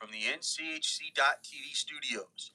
from the NCHC.TV studios,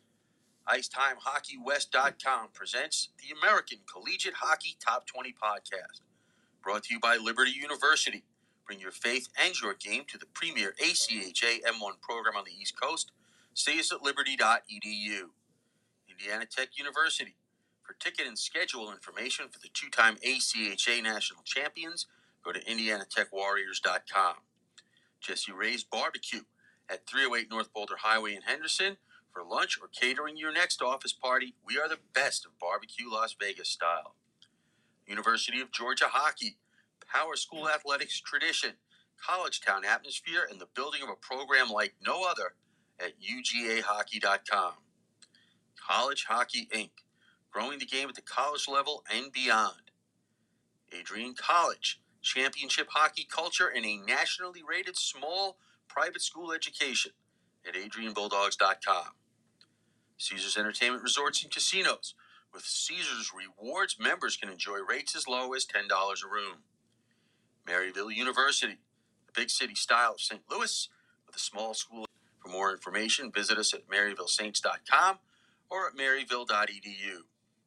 IcetimeHockeyWest.com presents the American Collegiate Hockey Top 20 podcast, brought to you by Liberty University. Bring your faith and your game to the premier ACHA M1 program on the East Coast. See us at liberty.edu. Indiana Tech University. For ticket and schedule information for the two-time ACHA national champions, go to indianatechwarriors.com. Jesse Ray's Barbecue at 308 North Boulder Highway in Henderson. For lunch or catering your next office party, we are the best of barbecue Las Vegas style. University of Georgia Hockey, Power School Athletics tradition, college town atmosphere, and the building of a program like no other at ugahockey.com. College Hockey Inc., growing the game at the college level and beyond. Adrian College, championship hockey culture and a nationally rated small private school education at adrianbulldogs.com. Caesars Entertainment Resorts and Casinos. With Caesars Rewards, members can enjoy rates as low as $10 a room. Maryville University, the big city style of St. Louis with a small school. For more information, visit us at maryvillesaints.com or at maryville.edu.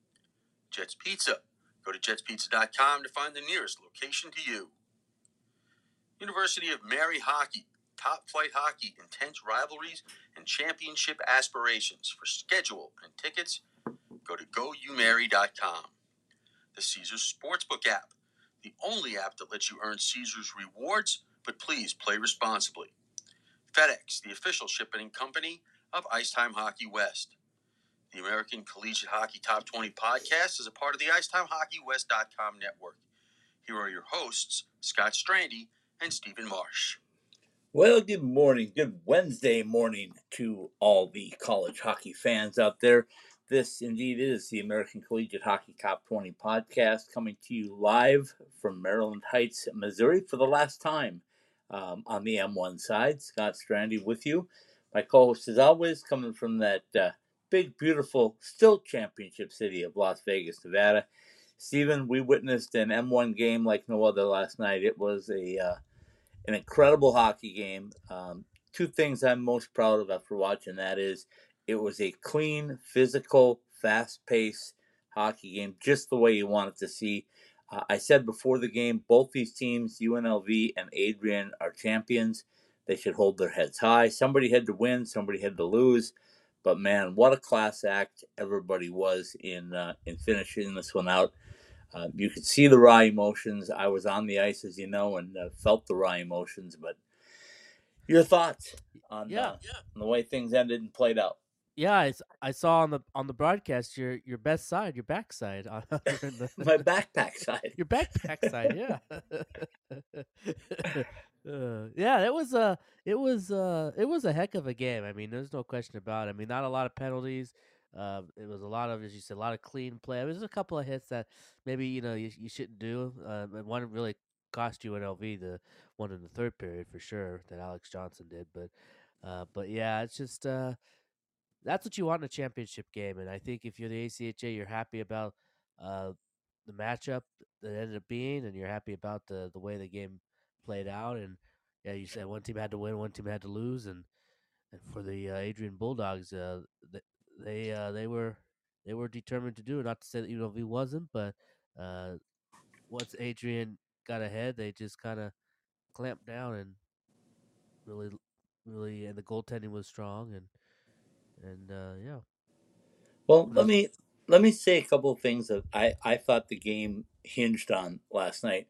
Jets Pizza. Go to jetspizza.com to find the nearest location to you. University of Mary Hockey. Top flight hockey, intense rivalries, and championship aspirations. For schedule and tickets, go to goumary.com. The Caesars Sportsbook app. The only app that lets you earn Caesars rewards, but please play responsibly. FedEx, the official shipping company of Icetime Hockey West. The American Collegiate Hockey Top 20 podcast is a part of the IcetimeHockeyWest.com network. Here are your hosts, Scott Strandy and Stephen Marsh. Well, good morning. Good Wednesday morning to all the college hockey fans out there. This indeed is the American Collegiate Hockey Top 20 podcast, coming to you live from Maryland Heights, Missouri for the last time on the M1 side. Scott Strandy with you. My co-host, as always, coming from that big, beautiful, still championship city of Las Vegas, Nevada. Stephen, we witnessed an M1 game like no other last night. It was an incredible hockey game. Two things I'm most proud of after watching that is it was a clean, physical, fast-paced hockey game, just the way you want it to see. I said before the game, both these teams, UNLV and Adrian, are champions. They should hold their heads high. Somebody had to win, somebody had to lose. But man, what a class act everybody was in finishing this one out. You could see the raw emotions. I was on the ice, as you know, and felt the raw emotions. But your thoughts on the way things ended and played out? Yeah, I saw on the broadcast your best side, your backside, My backpack side. Your backpack side, yeah. Yeah, it was a heck of a game. I mean, there's no question about it. I mean, not a lot of penalties. It was a lot of, as you said, a lot of clean play. There's a couple of hits that maybe you shouldn't do. And one really cost you an LV, the one in the third period for sure that Alex Johnson did. But yeah, it's just that's what you want in a championship game. And I think if you're the ACHA, you're happy about the matchup that ended up being, and you're happy about the way the game played out. And yeah, you said one team had to win, one team had to lose, and for the Adrian Bulldogs, they were determined to do it. Not to say that UNLV wasn't, but once Adrian got ahead, they just kind of clamped down and really, and the goaltending was strong, and yeah. Well, let me say a couple of things that I thought the game hinged on last night.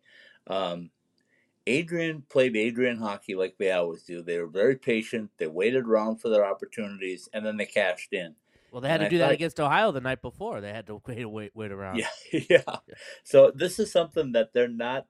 Adrian played Adrian hockey like they always do. They were very patient. They waited around for their opportunities, and then they cashed in. Well, they had to do that against Ohio the night before. They had to wait around. Yeah. So this is something that they're not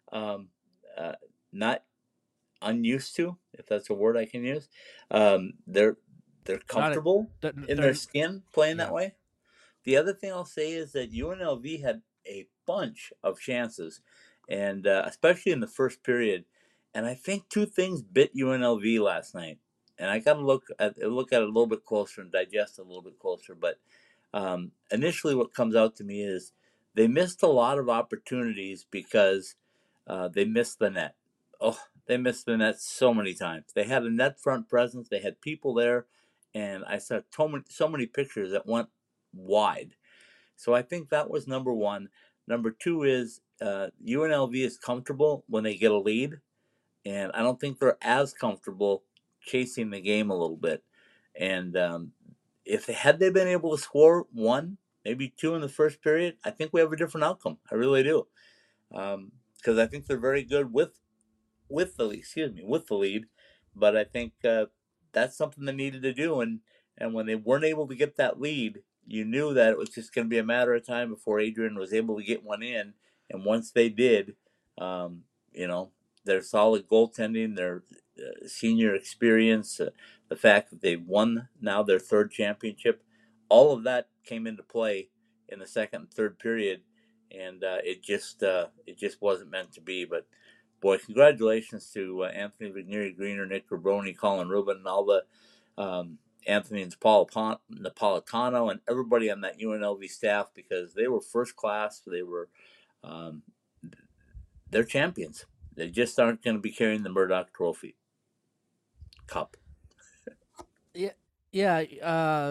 unused to, if that's a word I can use. They're comfortable in their skin playing that way. The other thing I'll say is that UNLV had a bunch of chances, and especially in the first period. And I think two things bit UNLV last night. And I got to look at it a little bit closer and digest it a little bit closer. But initially what comes out to me is they missed a lot of opportunities because they missed the net. Oh, they missed the net so many times. They had a net front presence. They had people there, and I saw so many pictures that went wide. So I think that was number one. Number two is UNLV is comfortable when they get a lead, and I don't think they're as comfortable chasing the game a little bit. And if they been able to score one, maybe two in the first period, I think we have a different outcome. I really do, because I think they're very good with the lead. But I think that's something they needed to do, and when they weren't able to get that lead, you knew that it was just going to be a matter of time before Adrian was able to get one in. And once they did, um, you know, their solid goaltending, their senior experience, the fact that they won now their third championship, all of that came into play in the second and third period, and it just wasn't meant to be. But boy, congratulations to Anthony Vigneri, Greener, Nick Rabroni, Colin Rubin, and all the Anthony and Napolitano and everybody on that UNLV staff, because they were first class. They were they're champions. They just aren't going to be carrying the Murdoch Trophy Cup. Yeah.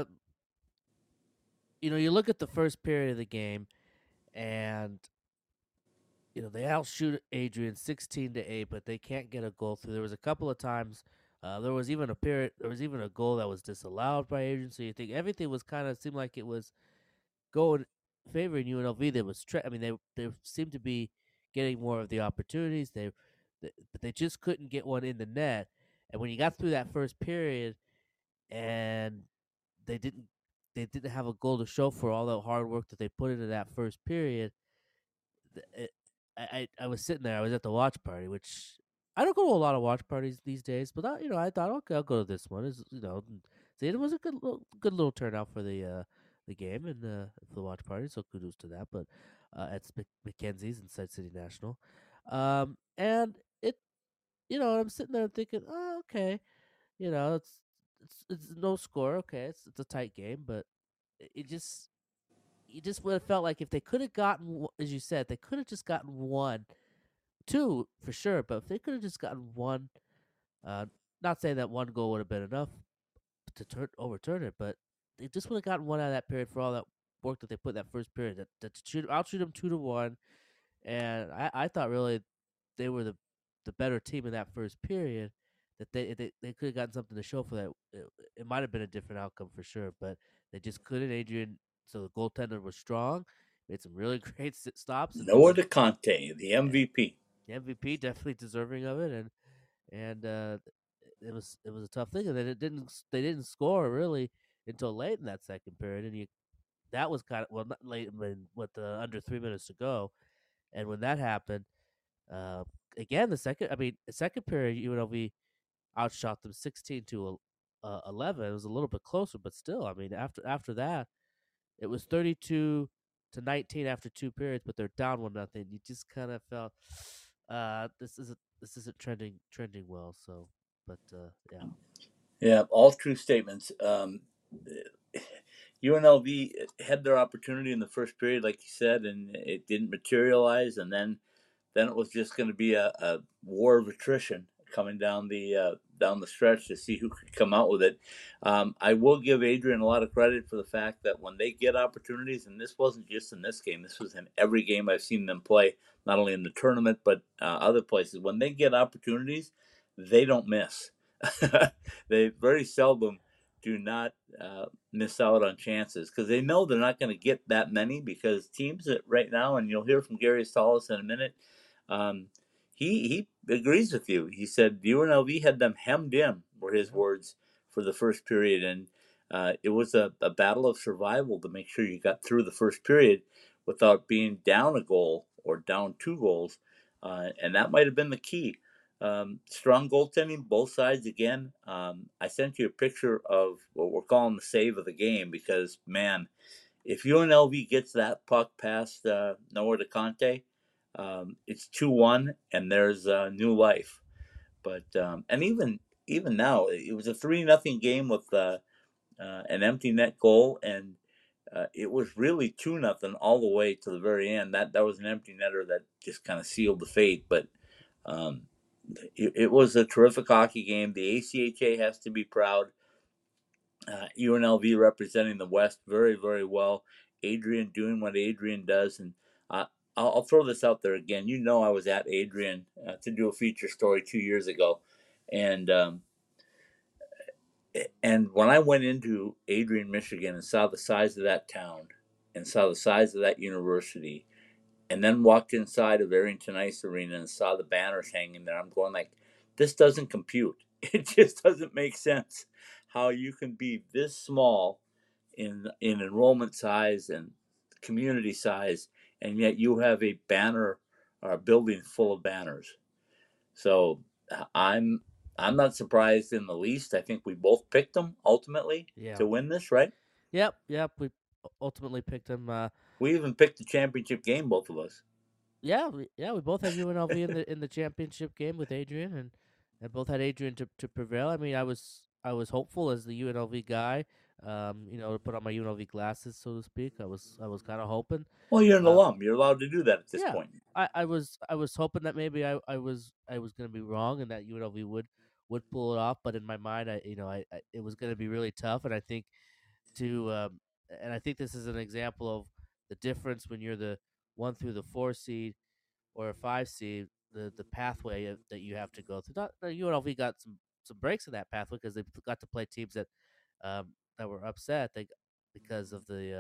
You look at the first period of the game, and they outshoot Adrian 16-8, but they can't get a goal through. There was a couple of times. There was even a goal that was disallowed by Adrian. So you think everything was kind of seemed like it was going favoring UNLV. They seemed to be getting more of the opportunities. But they just couldn't get one in the net. And when you got through that first period, and they didn't have a goal to show for all the hard work that they put into that first period. I was sitting there. I was at the watch party, which I don't go to a lot of watch parties these days. But I thought, okay, I'll go to this one. It was a good little turnout for the game and for the watch party. So kudos to that. But at Mackenzie's Inside City National, and I'm sitting there thinking, oh, okay, it's no score. Okay, it's a tight game, but it just would have felt like if they could have gotten, as you said, they could have just gotten one, two for sure. But if they could have just gotten one, not saying that one goal would have been enough to overturn it, but they just would have gotten one out of that period for all that work that they put in that first period. That outshoot them 2-1, and I thought really they were the better team in that first period. That they could have gotten something to show for that. It might have been a different outcome for sure, but they just couldn't. Adrian, so the goaltender was strong, made some really great stops. Noah DeConte, the MVP. The MVP, definitely deserving of it, and it was a tough thing, and then they didn't score really until late in that second period, and that was kind of not late, with under 3 minutes to go, and when that happened, again the second period UNLV outshot them 16-11. It was a little bit closer, but still, after that, it was 32-19 after 2 periods, but they're down 1-0. You just kind of felt this isn't trending well. So, but yeah. Yeah, all true statements. UNLV had their opportunity in the first period, like you said, and it didn't materialize, and then it was just going to be a war of attrition coming down the stretch to see who could come out with it. I will give Adrian a lot of credit for the fact that when they get opportunities, and this wasn't just in this game, this was in every game I've seen them play, not only in the tournament but other places. When they get opportunities, they don't miss. They very seldom do not miss out on chances because they know they're not going to get that many, because teams that right now, and you'll hear from Gary Salas in a minute, he agrees with you. He said UNLV had them hemmed in, were his words, for the first period, and it was a battle of survival to make sure you got through the first period without being down a goal or down 2 goals, and that might have been the key. Strong goaltending, both sides again. I sent you a picture of what we're calling the save of the game, because, man, if UNLV gets that puck past Noah DeConte, it's 2-1, and there's new life. But and even now, it was a 3-0 game with an empty net goal, and it was really 2-0 all the way to the very end. That was an empty netter that just kind of sealed the fate. But it was a terrific hockey game. The ACHA has to be proud. UNLV representing the West very, very well. Adrian doing what Adrian does. And I'll throw this out there again. You know, I was at Adrian to do a feature story 2 years ago. And when I went into Adrian, Michigan, and saw the size of that town and saw the size of that university, and then walked inside of Arrington Ice Arena and saw the banners hanging there, I'm going like, this doesn't compute. It just doesn't make sense how you can be this small in enrollment size and community size, and yet you have a banner or a building full of banners. So I'm not surprised in the least. I think we both picked them ultimately Yeah. to win this, right? Yep. We ultimately picked them. We even picked the championship game, both of us. Yeah, we both had UNLV in the championship game with Adrian, and both had Adrian to prevail. I mean, I was hopeful as the UNLV guy, to put on my UNLV glasses, so to speak. I was kind of hoping. Well, you're an Uh, alum. You're allowed to do that at this yeah, point. I was hoping that maybe I was going to be wrong and that UNLV would pull it off. But in my mind, it was going to be really tough, and I think to and I think this is an example of the difference when you're the 1 through the 4 seed or a 5 seed, the pathway that you have to go through. Not UNLV got some breaks in that pathway because they got to play teams that were upset because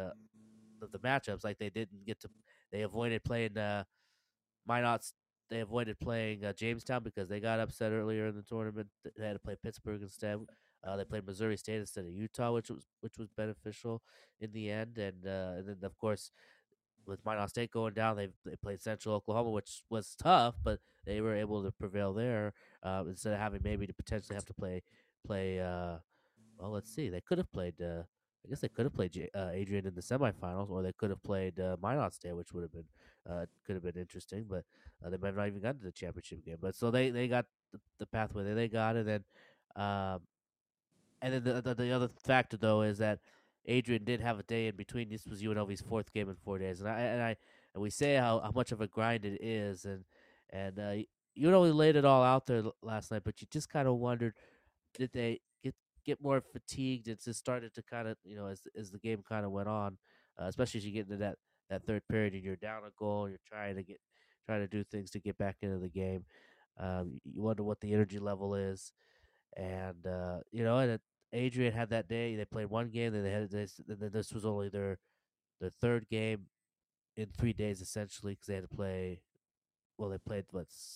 of the matchups. Like they avoided playing Minot's. They avoided playing Jamestown because they got upset earlier in the tournament. They had to play Pittsburgh instead. They played Missouri State instead of Utah, which was beneficial in the end. And then of course with Minot State going down, they played Central Oklahoma, which was tough, but they were able to prevail there instead of having maybe to potentially have to play. Well, let's see, they could have played. I guess they could have played Adrian in the semifinals, or they could have played Minot State, which would have been could have been interesting, but they might have not even gotten to the championship game. But so they got the pathway that they got, um, and then the other factor though is that Adrian did have a day in between. This was UNLV's fourth game in 4 days, and we say how much of a grind it is, and UNLV laid it all out there last night, but you just kind of wondered, did they get more fatigued? It just started to kind of as the game kind of went on, especially as you get into that third period and you're down a goal, you're trying to do things to get back into the game. You wonder what the energy level is, and Adrian had that day. They played one game, then they had this, and then this was only their third game in 3 days essentially because they had to play. Well, they played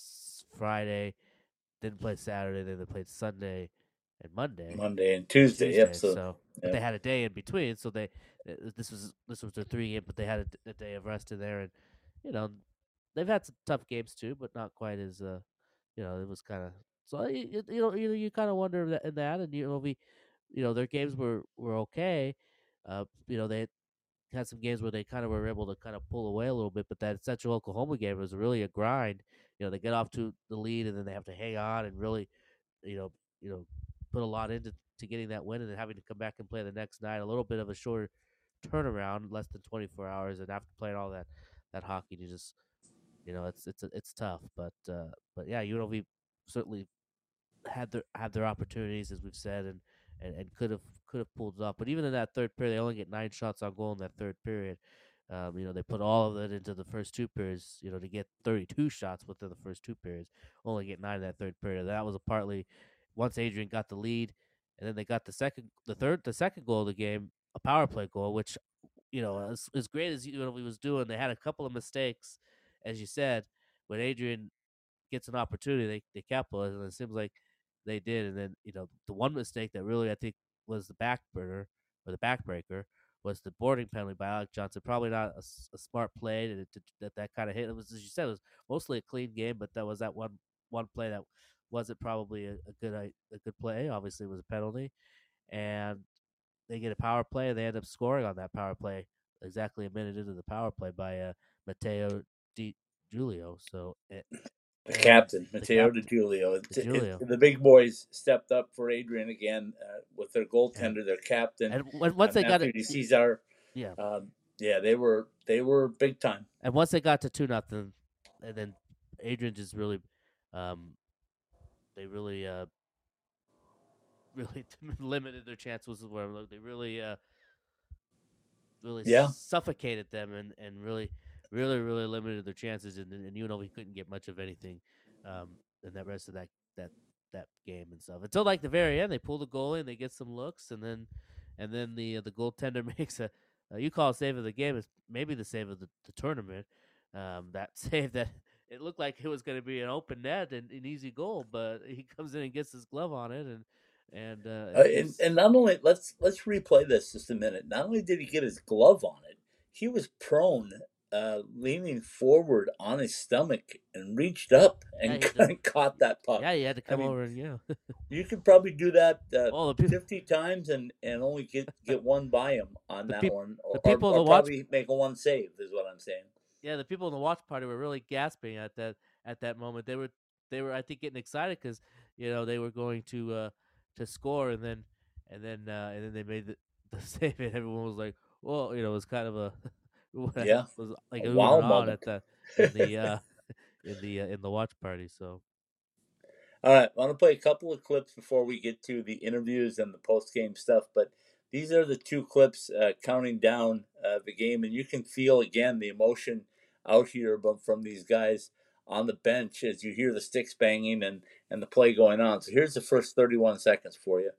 Friday, didn't play Saturday, then they played Sunday and Monday and Tuesday. Yep. So, So, but yep. they had a day in between, so this was their 3 game, but they had a day of rest in there, and you know they've had some tough games too, but not quite as it was kind of so you kind of wonder that, and their games were okay. They had some games where they kind of were able to kind of pull away a little bit, but that Central Oklahoma game was really a grind. They get off to the lead and then they have to hang on and really, you know, you know, put a lot into getting that win and then having to come back and play the next night. A little bit of a shorter turnaround, less than 24 hours, and after playing all that hockey, you just it's tough. But yeah, UNLV certainly had their opportunities as we've said and could have pulled it off. But even in that third period, they only get 9 shots on goal in that third period. They put all of it into the first 2 periods. To get 32 shots within the first 2 periods, only get 9 in that third period. That was partly once Adrian got the lead, and then they got the second goal of the game, a power play goal, which as great as he was doing, they had a couple of mistakes, as you said, when Adrian gets an opportunity, they capitalize, and it seems like they did. And then the one mistake that really I think was the back burner or the backbreaker was the boarding penalty by Alec Johnson. Probably not a smart play that kind of hit. It was, as you said, it was mostly a clean game, but that was that one play that wasn't probably a good play. Obviously, it was a penalty, and they get a power play, and they end up scoring on that power play exactly a minute into the power play by Matteo Di Giulio. So The and captain, the Matteo captain, DiGiulio. Giulio. The big boys stepped up for Adrian again with their And goaltender, their captain, once they got it, Matthew DeCesar. yeah. Yeah, they were big time. And once they got to 2-0, and then Adrian just really, um, they really really limited their chances. Where they really Yeah. suffocated them and really limited their chances. And we couldn't get much of anything in that rest of that that game and stuff until like the very end. They pull the goalie and they get some looks, and then the goaltender makes a you call it save of the game. It's maybe the save of the tournament. That save that it looked like it was going to be an open net and an easy goal, but he comes in and gets his glove on it, and keeps. And not only let's replay this just a minute. Not only did he get his glove on it, he was prone, leaning forward on his stomach and reached up Yeah, and he had to. caught that puck. Yeah, he had to I come mean, over and you could probably do that Well, the people, 50 times and only get one by him on the that people, one, the people in or the watch, probably make a one save is what I'm saying. yeah, the people in the watch party were really gasping at that moment. They were I think getting excited because they were going to score and then they made the save and everyone was like, well, it was kind of a Yeah, was like a ooh and wow on moment. at the in the in the watch party. So All right, I want to play a couple of clips before we get to the interviews and the post game stuff. But these are the two clips counting down the game, and you can feel again the emotion out here from these guys on the bench as you hear the sticks banging and the play going on. So here's the first 31 seconds for you.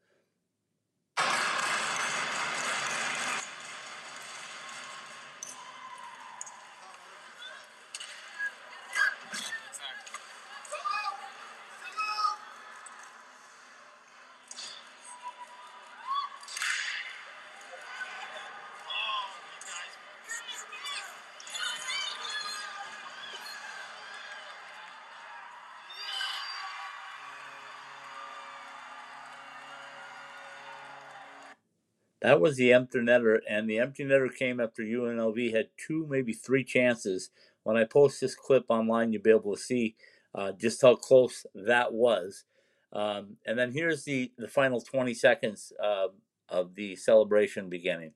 That was the empty netter, and the empty netter came after UNLV had two, maybe three chances. When I post this clip online, you'll be able to see just how close that was. And then here's the final 20 seconds of the celebration beginning.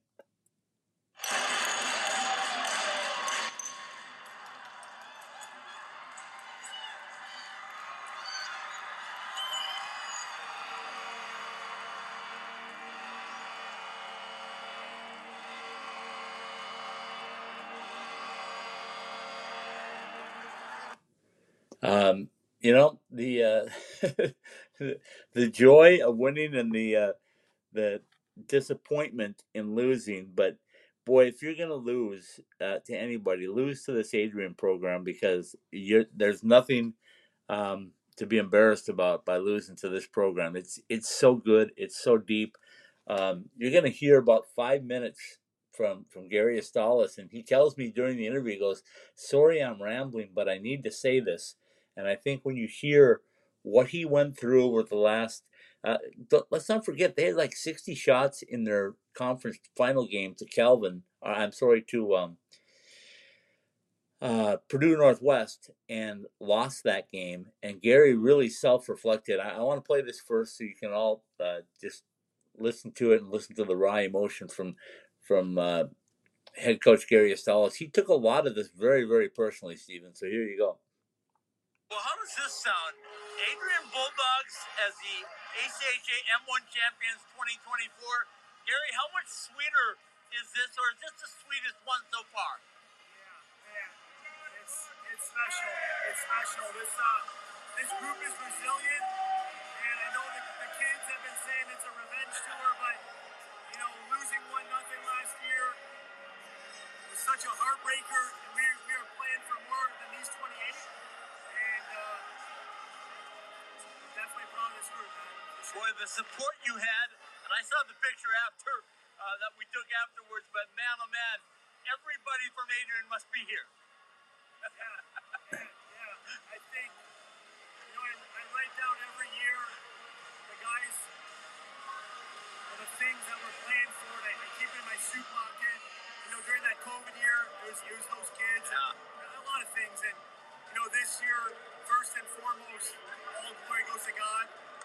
Um, the the joy of winning and the disappointment in losing. But boy, if you're going to lose to anybody, lose to this Adrian program because there's nothing to be embarrassed about by losing to this program. It's so good. It's so deep. You're going to hear about 5 minutes from Gary Astalis, and he tells me during the interview, he goes, "Sorry, I'm rambling, but I need to say this." And I think when you hear what he went through over the last let's not forget they had like 60 shots in their conference final game to Calvin. I'm sorry to Purdue Northwest and lost that game. And Gary really self-reflected. I want to play this first so you can all just listen to it and listen to the raw emotion from head coach Gary Astalis. He took a lot of this very, very personally, Stephen. So here you go. Well, how does this sound? Adrian Bulldogs as the ACHA M1 champions 2024. Gary, how much sweeter is this, or is this the sweetest one so far? Yeah, man, it's special. It's special. This group is resilient, and I know the kids have been saying it's a revenge tour, but losing 1-0 last year was such a heartbreaker, and we are playing for more than these 28. And definitely proud of this group, man. Sure. Boy, the support you had, and I saw the picture after that we took afterwards, but man, oh man, everybody from Adrian must be here. Yeah. I think, I write down every year the guys and the things that we're playing for, and I keep it in my suit pocket. During that COVID year, it was those kids, and a lot of things. And, this year, first and foremost, all glory goes to God.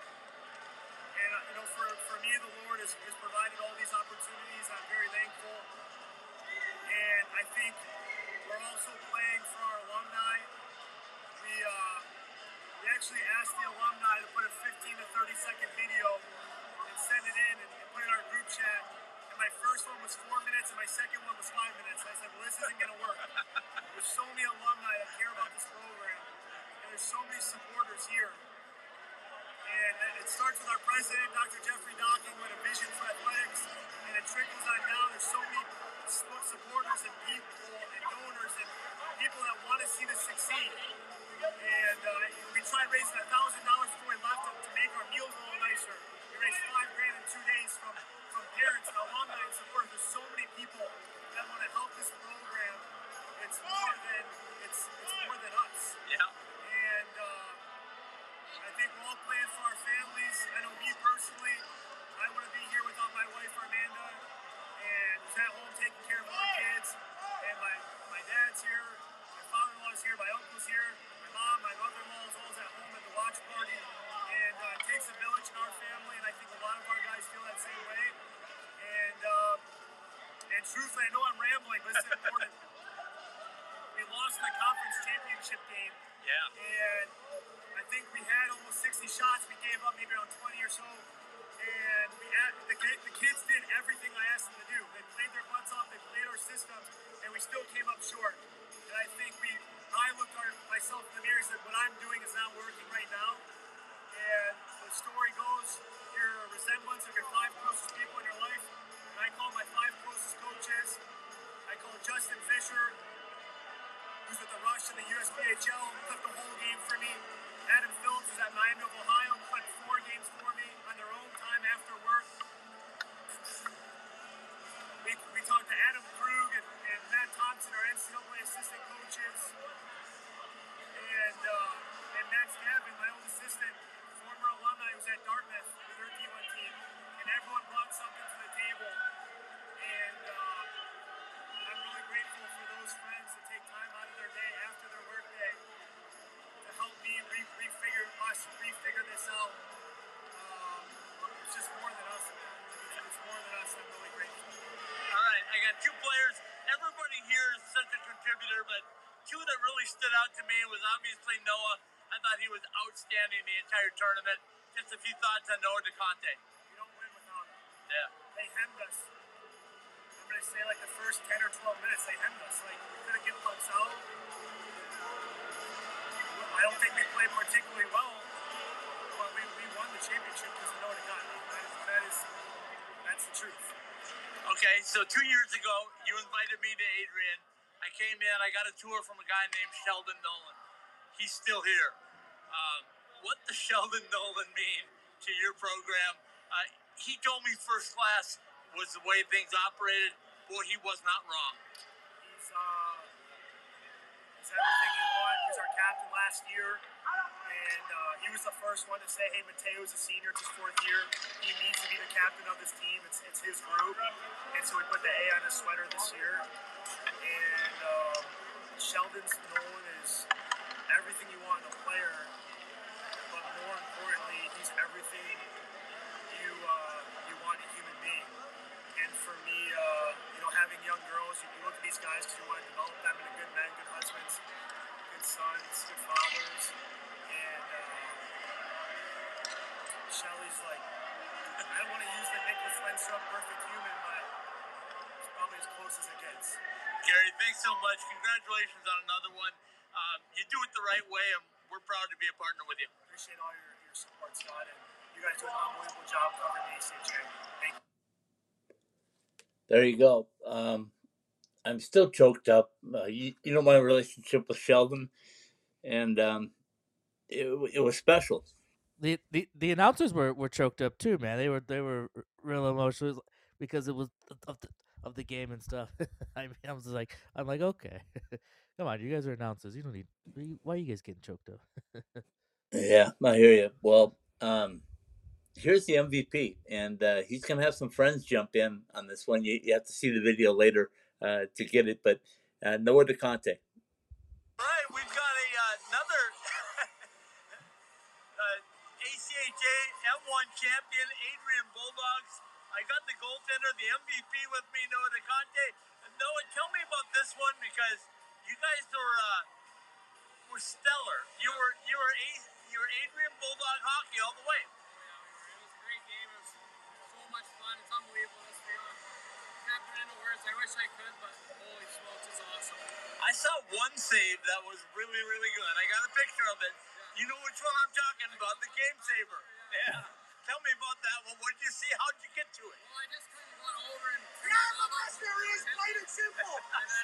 And, for me, the Lord has provided all these opportunities. I'm very thankful. And I think we're also playing for our alumni. We actually asked the alumni to put a 15 to 30 second video and send it in and put it in our group chat. And my first one was 4 minutes and my second one was 5 minutes. And I said, well, this isn't going to work. There's so many alumni that care about this program. And there's so many supporters here. And it starts with our president, Dr. Jeffrey Docking, with a vision for athletics. And it trickles on down. There's so many supporters and people and donors and people that want to see this succeed. And we tried raising $1,000 before we left to make our meals a little nicer. We raised $5,000 in 2 days from parents and alumni and supporters. There's so many people that want to help this program. It's more than us. Yeah. And I think we're all playing for our families. I know me personally, I want to be here without my wife Armanda, and who's at home taking care of our kids. And my dad's here, my father-in-law's here, my uncle's here, my mom, my mother-in-law is always at home at the watch party. And it takes a village in our family, and I think a lot of our guys feel that same way. And truthfully, I know I'm rambling, but it's important. We lost in the conference championship game. Yeah. And I think we had almost 60 shots. We gave up maybe around 20 or so. And the kids did everything I asked them to do. They played their butts off. They played our systems. And we still came up short. And I think I looked at myself in the mirror and said, what I'm doing is not working right now. And the story goes, you're a resemblance of your 5 closest people in your life. And I called my 5 closest coaches. I called Justin Fisher, who's at the Rush in the USPHL, took the whole game for me. Adam Phillips is at Miami of Ohio, played 4 games for me on their own time after work. We talked to Adam Krug and Matt Thompson, our NCAA assistant coaches. And Matt Scavin, my old assistant, former alumni who's at Dartmouth with their D1 team. And everyone brought something to the table. And I'm really grateful for those friends that take time out of their day after their work day to help me refigure this out. It's just more than us, man. It's more than us. I'm really grateful. All right, I got 2 players. Everybody here is such a contributor, but 2 that really stood out to me was obviously Noah. I thought he was outstanding the entire tournament. Just a few thoughts on Noah DeConte. You don't win without him. Yeah. They hemmed us. I'm going to say like the first 10 or 12 minutes, they hemmed us. Like, we couldn't get pucks out. I don't think we played particularly well, but we won the championship because of Noah DeConte. That's the truth. Okay, so 2 years ago, you invited me to Adrian. I came in, I got a tour from a guy named Sheldon Nolan. He's still here. What does Sheldon Nolan mean to your program? He told me first class was the way things operated. Boy, he was not wrong. He's everything you want. He was our captain last year. And he was the first one to say, hey, Mateo's a senior, it's his 4th year. He needs to be the captain of this team. It's his group. And so we put the A on his sweater this year. And Sheldon Nolan is everything you want in a player. But more importantly, he's everything you want in a human being. And for me, having young girls, you look at these guys because you want to develop them into good men, good husbands, good sons, good fathers. And Shelly's like, I don't want to use the Nicholas Lindstrom perfect human, but it's probably as close as it gets. Gary, thanks so much. Congratulations on another one. You do it the right way, and we're proud to be a partner with you. Appreciate all your support, Scott, and you guys do an unbelievable job covering the ACHA. Thank you. There you go. I'm still choked up. You know my relationship with Sheldon, and it was special. The announcers were choked up too, man. They were real emotional because it was of the game and stuff. I mean, I'm like, okay, come on, you guys are announcers. You don't need. Why are you guys getting choked up? Yeah, I hear you. Well, here's the MVP, and he's gonna have some friends jump in on this one. You have to see the video later to get it, but Noah DeConte. All right, we've got another ACHA M1 champion, Adrian Bulldogs. I got the goaltender, the MVP with me, Noah DeConte. Noah, tell me about this one because you guys were were stellar. You were Adrian Bulldog hockey all the way. It was a great game. It was so much fun. It's unbelievable, this feeling. Can't put it into words. I wish I could, but holy smokes, it's awesome. I saw one save that was really, really good. I got a picture of it. You know which one I'm talking about, the game saver. Yeah. Tell me about that one. What did you see? How'd you get to it? Well, I just kind of went over and... Yeah, the best there is, plain and simple.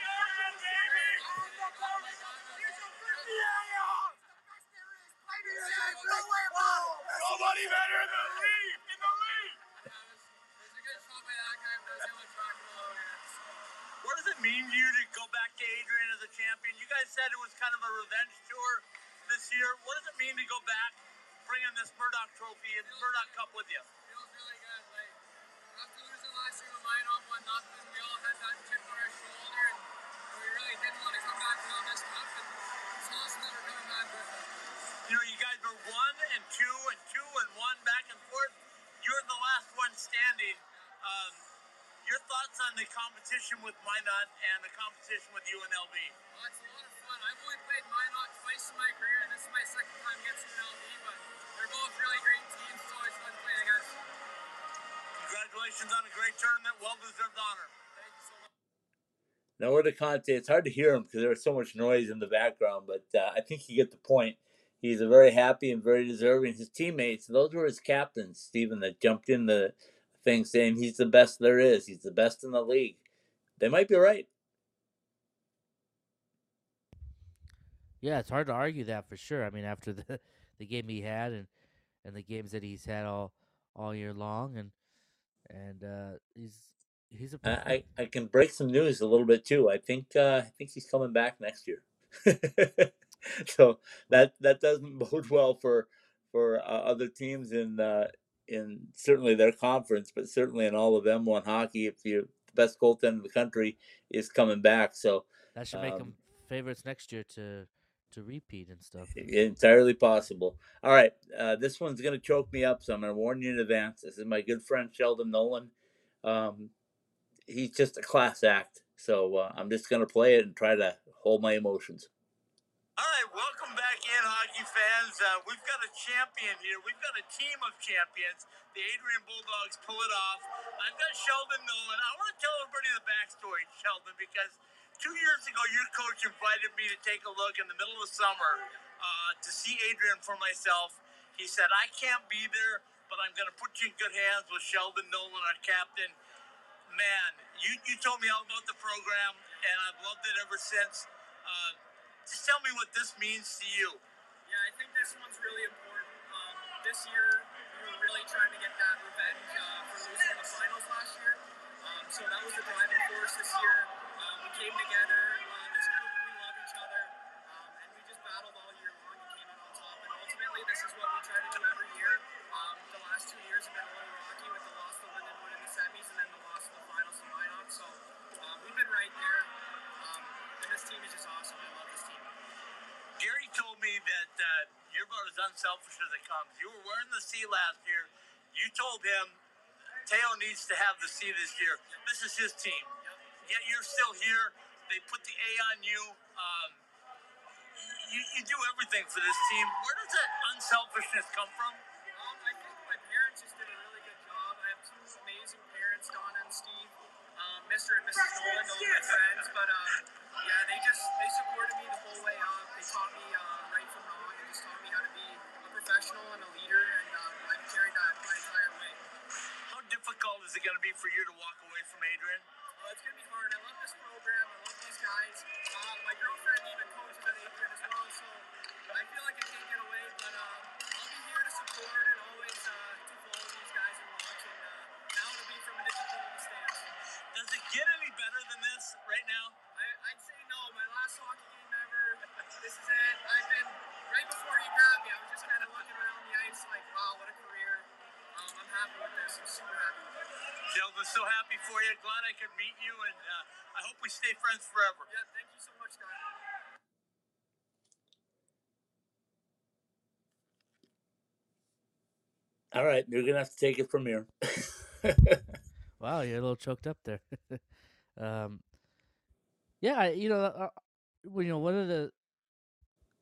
Nobody better in the league. It was a good shot by that guy, but I was able to track it all over. What does it mean to you to go back to Adrian as a champion? You guys said it was kind of a revenge tour this year. What does it mean to go back, bringing this Murdoch Trophy and Murdoch Cup with you? Feels really good. Like, after losing last year with Minot 1-0, we all had that chip on our shoulder, and we really didn't want to come back without this cup. And it's awesome that we're coming back with it. You know, you guys were 1 and 2 and 2 and 1 back and forth. You're the last one standing. Your thoughts on the competition with Minot and the competition with UNLV? Well, it's a lot of fun. I've only played Minot twice in my career, and this is my second time against UNLV, but they're both really great teams. It's always fun playing against them. Congratulations on a great tournament. Well-deserved honor. Thank you so much. Now, where the content, it's hard to hear him because there's so much noise in the background, but I think you get the point. He's a very happy and very deserving. His teammates, those were his captains, Stephen, that jumped in the thing saying he's the best there is. He's the best in the league. They might be right. Yeah, it's hard to argue that for sure. I mean, after the game he had and the games that he's had all year long, and he's a I can break some news a little bit too. I think he's coming back next year. So that doesn't bode well for other teams in certainly their conference, but certainly in all of M1 hockey. If you're the best goaltender in the country is coming back, so that should make him favorites next year to repeat and stuff. Entirely possible. All right, this one's going to choke me up, so I'm going to warn you in advance. This is my good friend Sheldon Nolan. He's just a class act, so I'm just going to play it and try to hold my emotions. All right, welcome back in, hockey fans. We've got a champion here. We've got a team of champions. The Adrian Bulldogs pull it off. I've got Sheldon Nolan. I want to tell everybody the backstory, Sheldon, because 2 years ago, your coach invited me to take a look in the middle of summer to see Adrian for myself. He said, I can't be there, but I'm going to put you in good hands with Sheldon Nolan, our captain. Man, you told me all about the program, and I've loved it ever since. Just tell me what this means to you. Yeah, I think this one's really important. This year, we were really trying to get that revenge for losing in the finals last year. So that was the driving force this year. We came together. This group, we love each other. And we just battled all year long and came out on top. And ultimately, this is what we try to do every year. The last 2 years have been a little rocky with the loss to Lindenwood in the semis and then the loss in the finals to Minot. So we've been right there. And this team is just awesome. I love this team. Gary told me that you're about as unselfish as it comes. You were wearing the C last year. You told him Teo needs to have the C this year. This is his team. Yet you're still here. They put the A on you. You do everything for this team. Where does that unselfishness come from? I think my parents just did a really good job. I have 2 amazing parents, Donna and Steve. Mr. and Mrs. Nolan, those are my friends. But yeah, they supported me the whole way up. They taught me right from wrong and just taught me how to be a professional and a leader. And I've carried that my entire way. How difficult is it going to be for you to walk away from Adrian? It's going to be hard. I love this program. I love these guys. My girlfriend even coaches at Adrian as well, so I feel like I can't get away. But I'll be here to support and always to follow these guys and watch. And now to be from a different team in the stands. Does it get any better than this right now? I'd say no. My last hockey game ever. This is it. I've been right before you grabbed me. I was just kind of looking around the ice like, wow, what a career. I'm happy with this. I'm super happy with it. Sheldon, so happy for you. Glad I could meet you, and I hope we stay friends forever. Yeah, thank you so much, guys. All right, you're gonna have to take it from here. Wow, you're a little choked up there. Yeah, one of the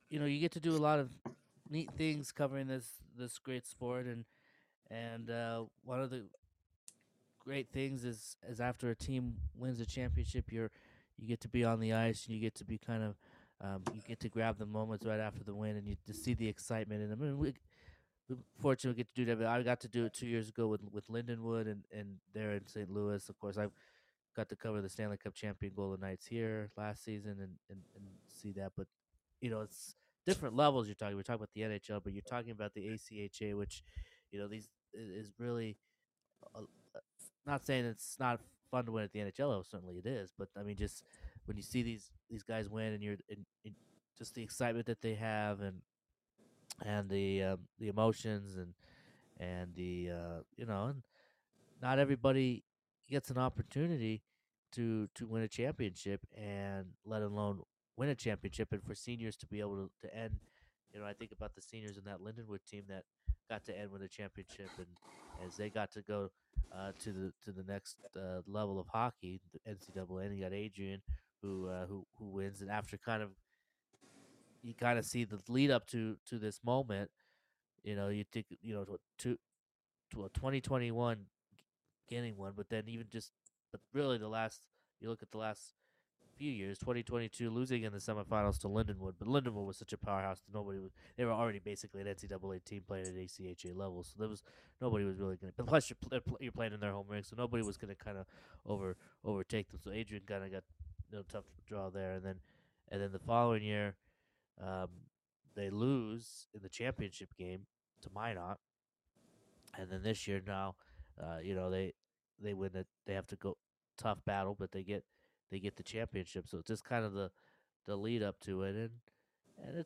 you get to do a lot of neat things covering this great sport, and one of the great things is after a team wins a championship, you get to be on the ice and you get to be kind of you get to grab the moments right after the win and you to see the excitement. And I mean, we fortunately get to do that. But I got to do it 2 years ago with Lindenwood and there in St. Louis. Of course, I've got to cover the Stanley Cup champion Golden Knights here last season and see that. But it's different levels. We're talking about the NHL, but you're talking about the ACHA, which these is really a, not saying it's not fun to win at the NHL level. Certainly it is, but I mean, just when you see these guys win and and just the excitement that they have and the emotions and the and not everybody gets an opportunity to win a championship and let alone win a championship, and for seniors to be able to end. I think about the seniors in that Lindenwood team that got to end with a championship, and as they got to go to the next level of hockey, the NCAA, and you got Adrian who wins, and after you kind of see the lead up to this moment. You think to a 2021 getting one, but then even but really you look at the last few years, 2022 losing in the semifinals to Lindenwood, but Lindenwood was such a powerhouse that they were already basically an NCAA team playing at ACHA level, so nobody was really going to. But plus you're playing in their home rink, so nobody was going to kind of overtake them. So Adrian kind of got tough draw there, and then the following year, um, they lose in the championship game to Minot, and then this year now, they win it. They have to go tough battle, but they get the championship. So it's just kind of the lead up to it, and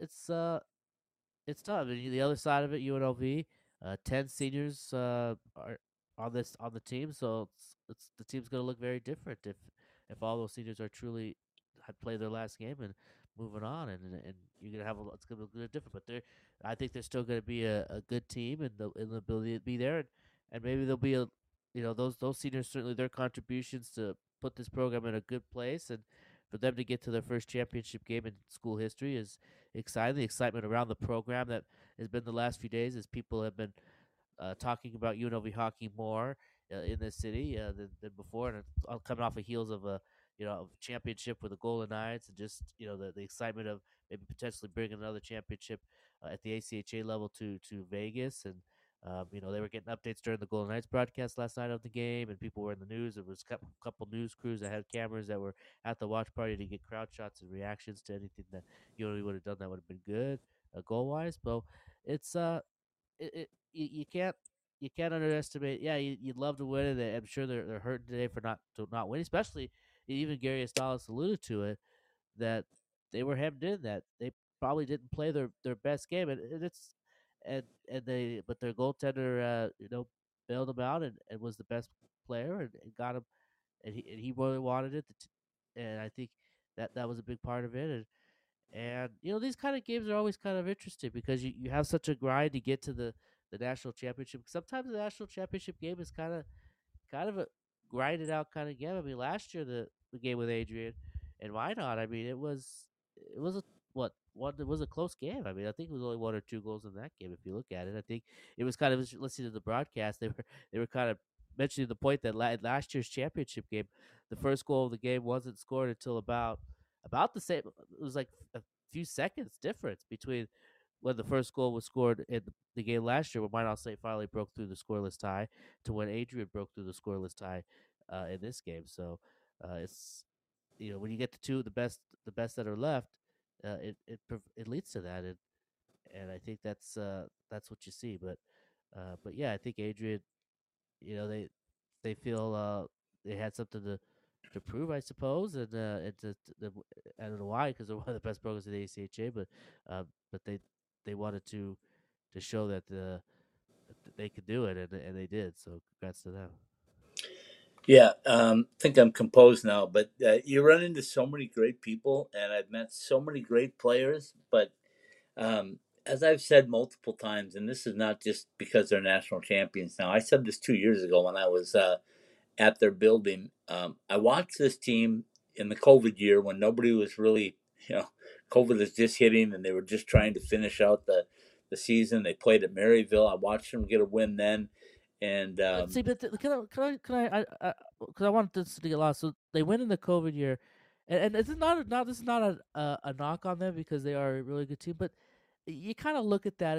it's tough. And the other side of it, UNLV, 10 seniors are on the team, so it's the team's going to look very different if all those seniors are truly had played their last game and moving on, and you're gonna have it's gonna look different. But I think there's still gonna be a good team and the ability to be there, and maybe there'll be those seniors, certainly their contributions to put this program in a good place, and for them to get to their first championship game in school history is exciting. The excitement around the program that has been the last few days as people have been talking about UNLV hockey more in this city than before, and coming off the heels of a championship with the Golden Knights, and just the excitement of maybe potentially bringing another championship at the ACHA level to Vegas, and they were getting updates during the Golden Knights broadcast last night of the game, and people were in the news. There was a couple news crews that had cameras that were at the watch party to get crowd shots and reactions to anything that would have done that would have been good goal wise. But it's you can't underestimate. Yeah, you'd love to win it. I'm sure they're hurting today for not winning. Especially even Gary Estalis alluded to it that they were hemmed in. That they probably didn't play their best game, and it's and they but their goaltender bailed them out and was the best player and got him and he really wanted it. And I think that was a big part of it. And these kind of games are always kind of interesting because you have such a grind to get to the national championship. Sometimes the national championship game is kind of a grinded out kind of game. I mean, last year the game with Adrian and why not? I mean, it was a what one it was a close game. I mean, I think it was only one or two goals in that game if you look at it. I think it was kind of listening to the broadcast. They were kind of mentioning the point that last year's championship game, the first goal of the game wasn't scored until about the same. It was like a few seconds difference between when the first goal was scored in the game last year, when Minot State finally broke through the scoreless tie, to when Adrian broke through the scoreless tie in this game. So it's when you get the best that are left, it leads to that, and I think that's what you see. But yeah, I think Adrian, they feel they had something to prove, I suppose, I don't know why, because they're one of the best programs in the ACHA, but they wanted to show that they could do it, and they did. So congrats to them. Yeah, think I'm composed now, but you run into so many great people, and I've met so many great players. But as I've said multiple times, and this is not just because they're national champions now. I said this 2 years ago when I was at their building. I watched this team in the COVID year when nobody was really, COVID is just hitting, and they were just trying to finish out the season. They played at Maryville. I watched them get a win then, and Let's see, but because I want this to get lost. So they win in the COVID year, and this is not a knock on them because they are a really good team. But you kind of look at that.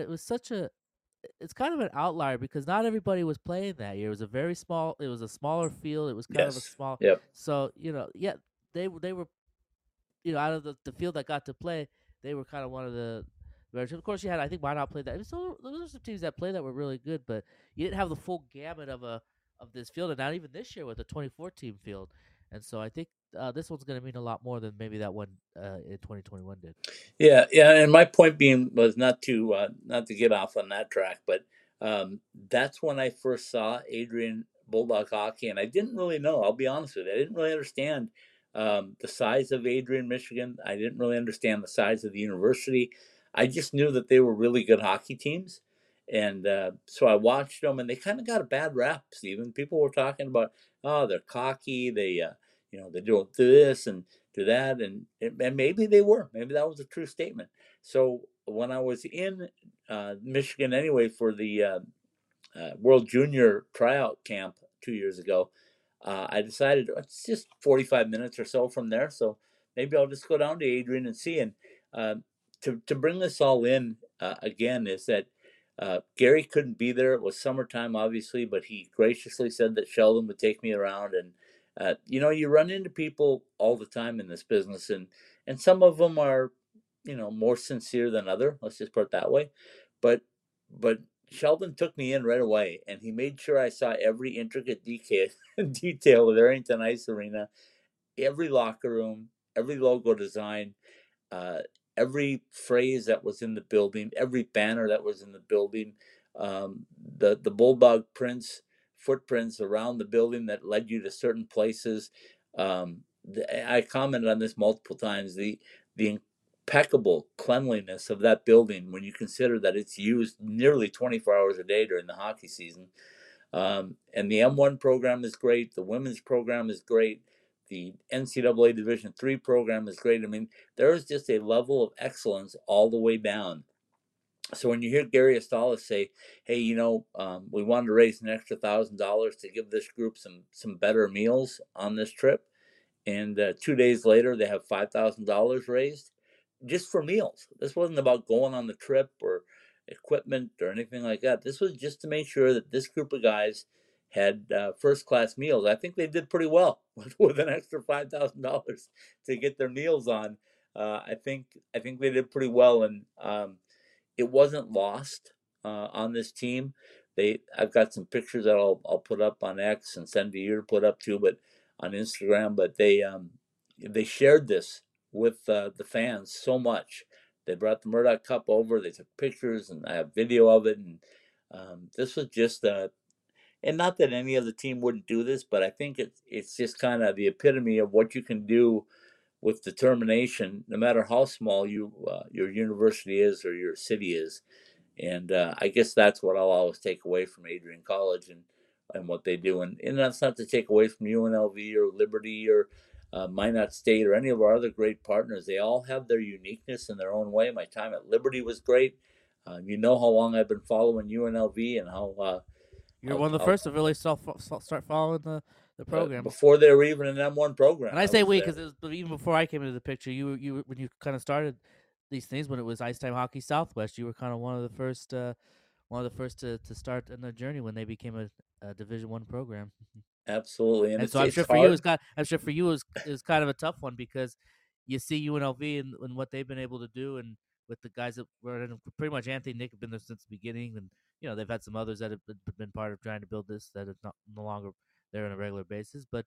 It's kind of an outlier because not everybody was playing that year. It was a very small. It was a smaller field. It was kind of a yes, small. yep, So yeah, they were out of the field that got to play, they were kind of one of the better teams. Of course, you had I think Minot played that. So those are some teams that played that were really good, but you didn't have the full gamut of this field, and not even this year with the 2014 field. And so I think this one's going to mean a lot more than maybe that one in 2021 did. yeah. And my point being was not to get off on that track, but that's when I first saw Adrian Bulldog hockey, and I didn't really know. I'll be honest with you, I didn't really understand the size of Adrian, Michigan. I didn't really understand the size of the university. I just knew that they were really good hockey teams, and so I watched them, and they kind of got a bad rap. Stephen, people were talking about, oh, they're cocky. They do this and do that, and maybe they were. Maybe that was a true statement. So when I was in Michigan anyway for the World Junior tryout camp 2 years ago, I decided it's just 45 minutes or so from there. So maybe I'll just go down to Adrian and see. And uh, to bring this all in again is that Gary couldn't be there. It was summertime, obviously, but he graciously said that Sheldon would take me around. And you run into people all the time in this business, and some of them are, more sincere than other. Let's just put it that way. But Sheldon took me in right away, and he made sure I saw every intricate detail of Arrington Ice Arena, every locker room, every logo design, uh, every phrase that was in the building, every banner that was in the building, the bulldog footprints around the building that led you to certain places. I commented on this multiple times. The impeccable cleanliness of that building when you consider that it's used nearly 24 hours a day during the hockey season. And the M1 program is great. The women's program is great. The NCAA Division III program is great. I mean, there is just a level of excellence all the way down. So when you hear Gary Estala say, "Hey, we wanted to raise an extra $1,000 to give this group some better meals on this trip," and 2 days later they have $5,000 raised just for meals. This wasn't about going on the trip or equipment or anything like that. This was just to make sure that this group of guys had first class meals. I think they did pretty well with an extra $5,000 to get their meals on. I think they did pretty well, and it wasn't lost on this team. I've got some pictures that I'll put up on X and send to you to put up too, but on Instagram. But they shared this with the fans so much. They brought the Murdoch Cup over. They took pictures, and I have video of it. And this was just and not that any other team wouldn't do this, but I think it's just kind of the epitome of what you can do with determination, no matter how small your university is or your city is. And I guess that's what I'll always take away from Adrian College and what they do. And that's not to take away from UNLV or Liberty or Minot State or any of our other great partners. They all have their uniqueness in their own way. My time at Liberty was great. You know how long I've been following UNLV and You're one of the first to really start following the program. Before they were even an M1 program. And I say we because even before I came into the picture, you when you kind of started these things when it was Ice Time Hockey Southwest, you were kind of one of the first to start on the journey when they became a Division I program. Absolutely, and so I'm sure for you it was kind of a tough one because you see UNLV and what they've been able to do, and with the guys that were in, pretty much Anthony and Nick have been there since the beginning, and they've had some others that have been part of trying to build this that are no longer there on a regular basis, but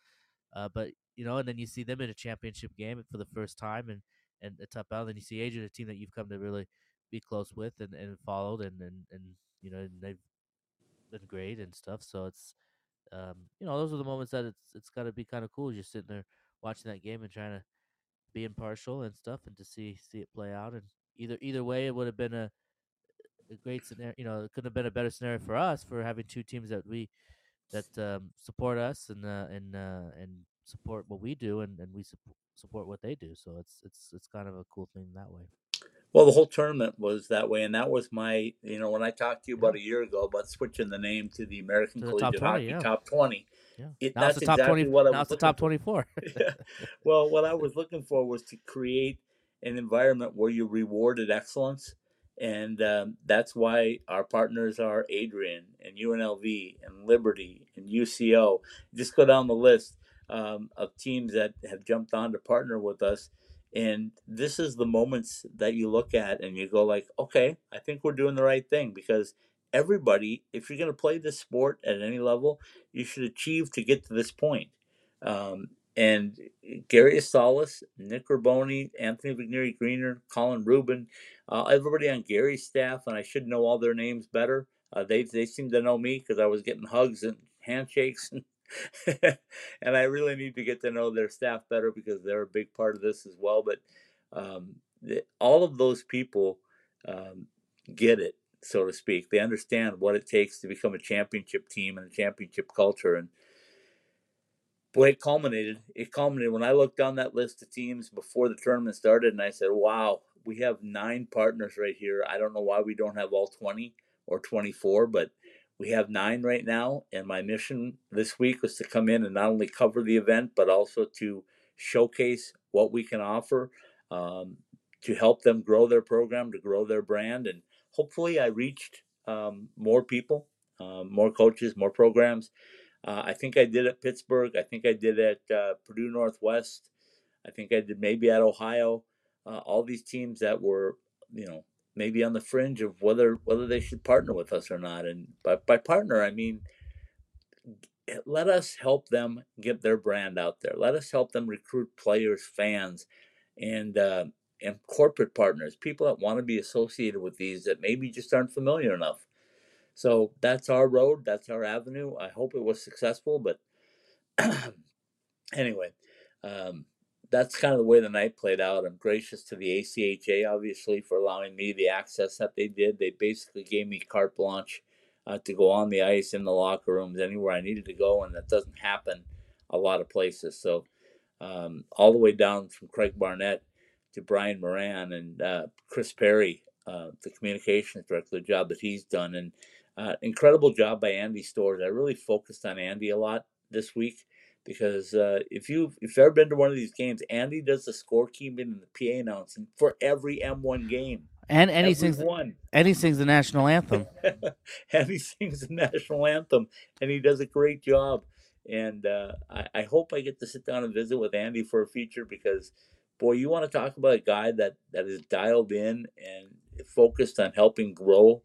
and then you see them in a championship game for the first time, and a tough battle. Then you see Adrian, a team that you've come to really be close with and followed, and and they've been great and stuff. So it's those are the moments that it's got to be kind of cool. You're sitting there watching that game and trying to be impartial and stuff, and to see it play out. And either way, it would have been a great scenario. It couldn't have been a better scenario for us for having two teams that support us and support what we do, and we support support what they do. So it's kind of a cool thing that way. Well, the whole tournament was that way, and that was my, when I talked to you Yeah. about a year ago about switching the name to the American To the top Collegiate 20, Hockey yeah. Top 20. Yeah. Now it's That's the top 20. exactly what I Now was it's the looking top for. 24. Yeah. Well, what I was looking for was to create an environment where you rewarded excellence. And that's why our partners are Adrian and UNLV and Liberty and UCO. Just go down the list of teams that have jumped on to partner with us. And this is the moments that you look at and you go like, okay, I think we're doing the right thing, because everybody, if you're going to play this sport at any level, you should achieve to get to this point. And Gary Astalis, Nick Riboni, Anthony Vigneri Greener, Colin Rubin, everybody on Gary's staff, and I should know all their names better. They seem to know me because I was getting hugs and handshakes, and I really need to get to know their staff better because they're a big part of this as well. But all of those people get it, so to speak. They understand what it takes to become a championship team and a championship culture. And boy, it culminated. It culminated when I looked down that list of teams before the tournament started, and I said, wow, we have 9 partners right here. I don't know why we don't have all 20 or 24, but we have 9 right now. And my mission this week was to come in and not only cover the event, but also to showcase what we can offer, to help them grow their program, to grow their brand. And hopefully I reached more people, more coaches, more programs. I think I did at Pittsburgh. I think I did at Purdue Northwest. I think I did maybe at Ohio. All these teams that were, maybe on the fringe of whether they should partner with us or not. And by partner, I mean, let us help them get their brand out there. Let us help them recruit players, fans, and corporate partners, people that want to be associated with these that maybe just aren't familiar enough. So that's our road. That's our avenue. I hope it was successful, but anyway, that's kind of the way the night played out. I'm gracious to the ACHA, obviously, for allowing me the access that they did. They basically gave me carte blanche to go on the ice, in the locker rooms, anywhere I needed to go, and that doesn't happen a lot of places. So all the way down from Craig Barnett to Brian Moran and Chris Perry, the communications director, the job that he's done, and incredible job by Andy Stores. I really focused on Andy a lot this week, because if you've ever been to one of these games, Andy does the scorekeeping and the PA announcing for every M1 game. And Every he sings one. and he sings the national anthem. And he sings the national anthem, and he does a great job. And I hope I get to sit down and visit with Andy for a feature, because, boy, you want to talk about a guy that is dialed in and focused on helping grow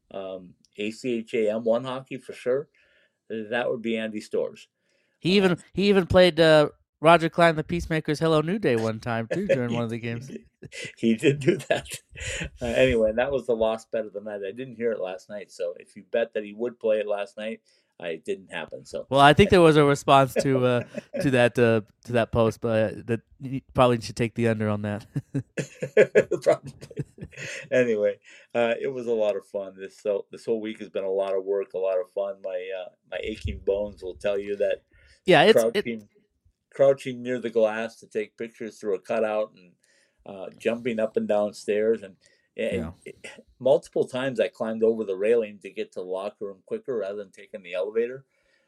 ACHA M1 hockey for sure. That would be Andy Stores. He even played Roger Klein the Peacemaker's Hello New Day one time too during one of the games. He did do that. Anyway, that was the lost bet of the night. I didn't hear it last night, so if you bet that he would play it last night, it didn't happen. So, well, I think there was a response to that post, but that you probably should take the under on that. probably. Anyway, it was a lot of fun. This whole week has been a lot of work, a lot of fun. My aching bones will tell you that. Yeah, Crouching near the glass to take pictures through a cutout, and jumping up and down stairs, and multiple times I climbed over the railing to get to the locker room quicker rather than taking the elevator.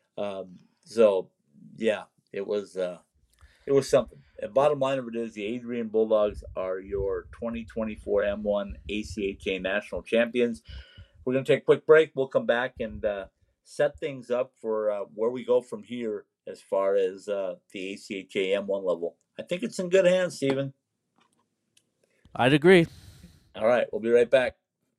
So yeah, it was something. And bottom line of it is, the Adrian Bulldogs are your 2024 M1 ACHA national champions. We're going to take a quick break. We'll come back and set things up for where we go from here as far as the ACHA M1 level. I think it's in good hands, Stephen. I'd agree. All right, we'll be right back.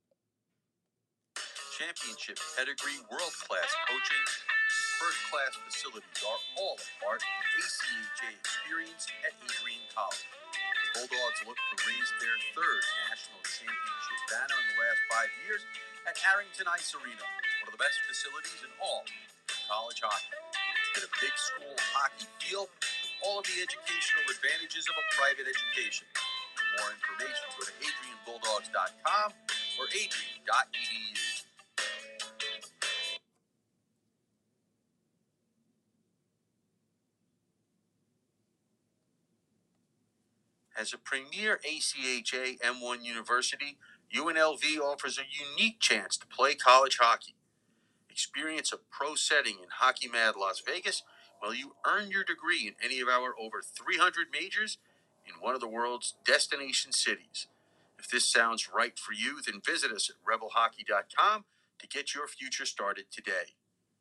Championship pedigree, world-class coaching, first-class facilities are all a part of the ACHA experience at Adrian College. The Bulldogs look to raise their 3rd national championship banner in the last 5 years at Arrington Ice Arena, one of the best facilities in all college hockey. Get a big school hockey feel with all of the educational advantages of a private education. For more information, go to adrianbulldogs.com or adrian.edu. As a premier ACHA M1 university, UNLV offers a unique chance to play college hockey. Experience a pro setting in Hockey Mad Las Vegas while you earn your degree in any of our over 300 majors in one of the world's destination cities. If this sounds right for you, then visit us at rebelhockey.com to get your future started today.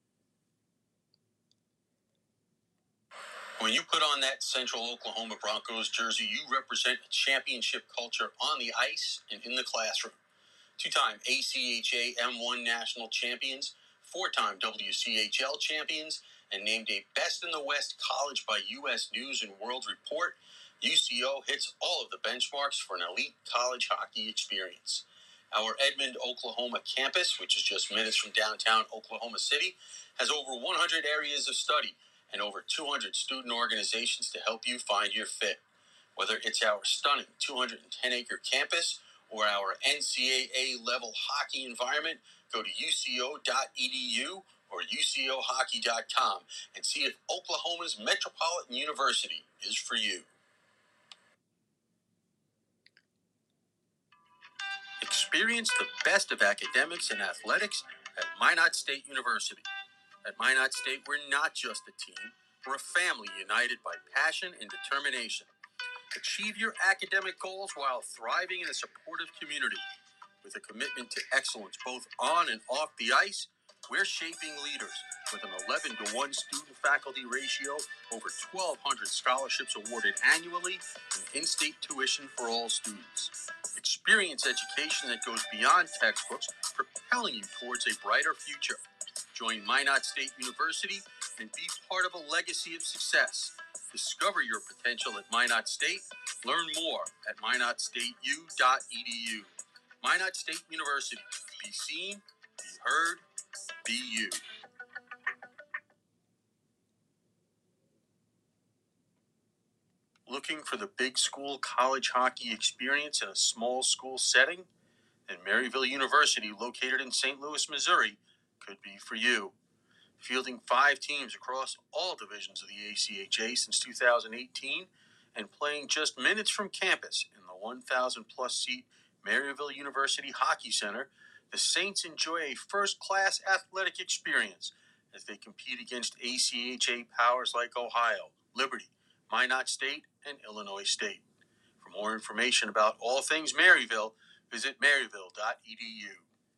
When you put on that Central Oklahoma Broncos jersey, you represent a championship culture on the ice and in the classroom. Two-time ACHA M1 national champions, four-time WCHL champions, and named a Best in the West college by U.S. News and World Report, UCO hits all of the benchmarks for an elite college hockey experience. Our Edmond, Oklahoma campus, which is just minutes from downtown Oklahoma City, has over 100 areas of study and over 200 student organizations to help you find your fit. Whether it's our stunning 210-acre campus or our NCAA-level hockey environment, go to uco.edu or ucohockey.com and see if Oklahoma's Metropolitan University is for you. Experience the best of academics and athletics at Minot State University. At Minot State, we're not just a team, we're a family united by passion and determination. Achieve your academic goals while thriving in a supportive community. With a commitment to excellence both on and off the ice, we're shaping leaders. With an 11-to-1 student-faculty ratio, over 1,200 scholarships awarded annually, and in-state tuition for all students. Experience education that goes beyond textbooks, propelling you towards a brighter future. Join Minot State University and be part of a legacy of success. Discover your potential at Minot State. Learn more at minotstateu.edu. Minot State University. Be seen, be heard, be you. Looking for the big school college hockey experience in a small school setting? Then Maryville University, located in St. Louis, Missouri, could be for you. Fielding 5 teams across all divisions of the ACHA since 2018 and playing just minutes from campus in the 1,000-plus seat Maryville University Hockey Center, the Saints enjoy a first-class athletic experience as they compete against ACHA powers like Ohio, Liberty, Minot State, and Illinois State. For more information about all things Maryville, visit maryville.edu.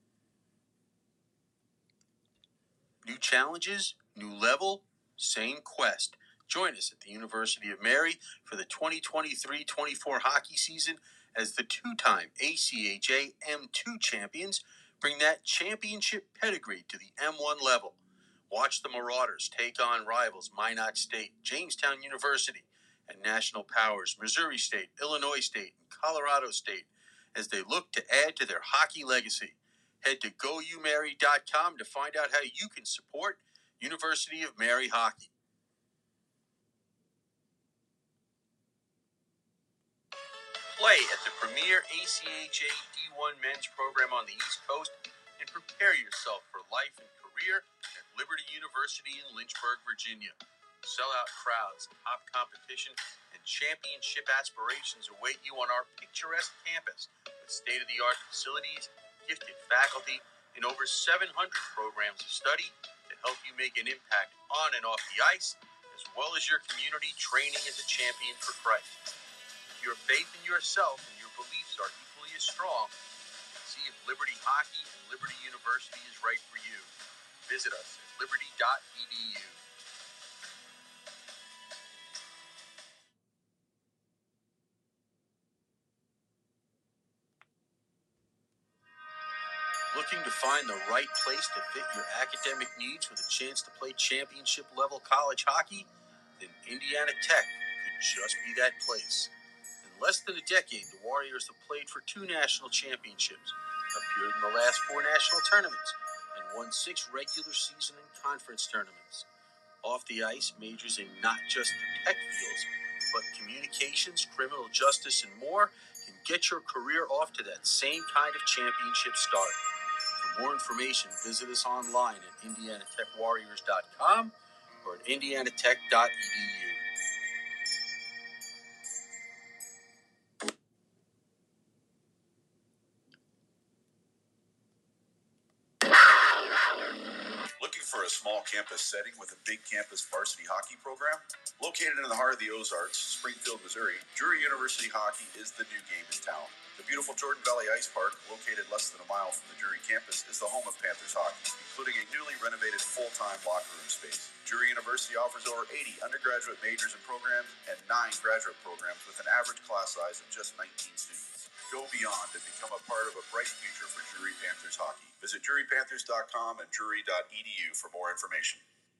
New challenges, new level, same quest. Join us at the University of Mary for the 2023-24 hockey season as the two-time ACHA M2 champions bring that championship pedigree to the M1 level. Watch the Marauders take on rivals Minot State, Jamestown University, and national powers Missouri State, Illinois State, and Colorado State as they look to add to their hockey legacy. Head to goumary.com to find out how you can support University of Mary Hockey. Play at the premier ACHA D1 men's program on the East Coast and prepare yourself for life and career at Liberty University in Lynchburg, Virginia. Sellout crowds, top competition, and championship aspirations await you on our picturesque campus with state-of-the-art facilities, gifted faculty, and over 700 programs of study to help you make an impact on and off the ice, as well as your community training as a champion for Christ. If your faith in yourself and your beliefs are equally as strong, see if Liberty Hockey and Liberty University is right for you. Visit us at liberty.edu. Looking to find the right place to fit your academic needs with a chance to play championship-level college hockey? Then Indiana Tech could just be that place. In less than a decade, the Warriors have played for 2 national championships, appeared in the last 4 national tournaments, and won 6 regular season and conference tournaments. Off the ice, majors in not just the tech fields, but communications, criminal justice, and more can get your career off to that same kind of championship start. For more information, visit us online at indianatechwarriors.com or at indianatech.edu. for a small campus setting with a big campus varsity hockey program? Located in the heart of the Ozarks, Springfield, Missouri, Drury University Hockey is the new game in town. The beautiful Jordan Valley Ice Park, located less than a mile from the Drury campus, is the home of Panthers hockey, including a newly renovated full-time locker room space. Drury University offers over 80 undergraduate majors and programs and 9 graduate programs with an average class size of just 19 students. Go beyond and become a part of a bright future for Drury Panthers hockey. Visit drurypanthers.com and drury.edu for more information.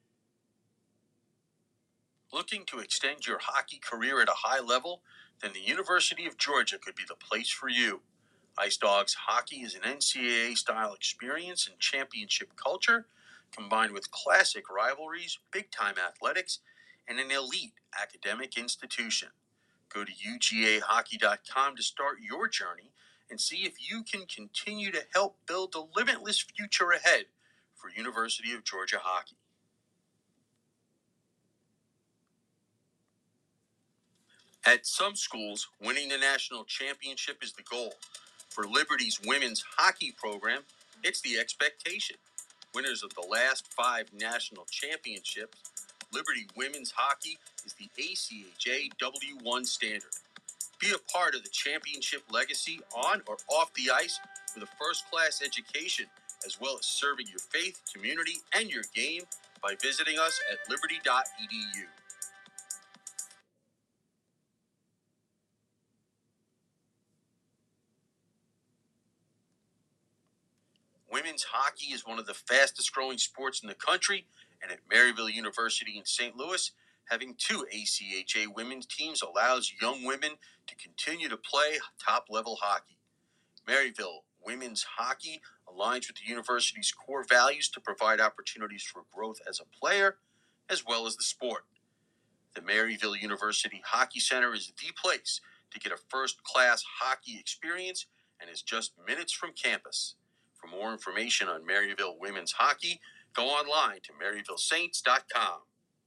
Looking to extend your hockey career at a high level? Then the University of Georgia could be the place for you. Ice Dogs hockey is an NCAA-style experience and championship culture, combined with classic rivalries, big-time athletics, and an elite academic institution. Go to ugahockey.com to start your journey and see if you can continue to help build the limitless future ahead for University of Georgia hockey. At some schools, winning the national championship is the goal. For Liberty's women's hockey program, it's the expectation. Winners of the last 5 national championships, Liberty women's hockey is the ACHA W1 standard. Be a part of the championship legacy on or off the ice with a first-class education, as well as serving your faith, community, and your game by visiting us at liberty.edu. Women's hockey is one of the fastest growing sports in the country, and at Maryville University in St. Louis, having 2 ACHA women's teams allows young women to continue to play top-level hockey. Maryville women's hockey aligns with the university's core values to provide opportunities for growth as a player, as well as the sport. The Maryville University Hockey Center is the place to get a first-class hockey experience and is just minutes from campus. For more information on Maryville women's hockey, go online to maryvillesaints.com.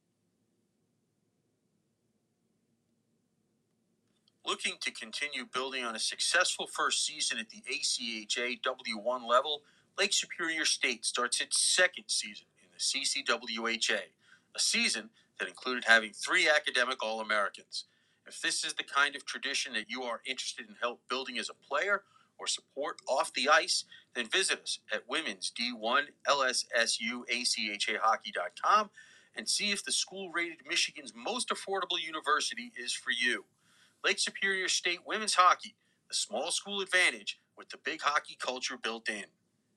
Looking to continue building on a successful first season at the ACHA W1 level, Lake Superior State starts its second season in the CCWHA, a season that included having 3 academic All-Americans. If this is the kind of tradition that you are interested in help building as a player or support off the ice, then visit us at Women's D1 LSSU ACHAHockey.com and see if the school rated Michigan's most affordable university is for you. Lake Superior State Women's Hockey, the small school advantage with the big hockey culture built in.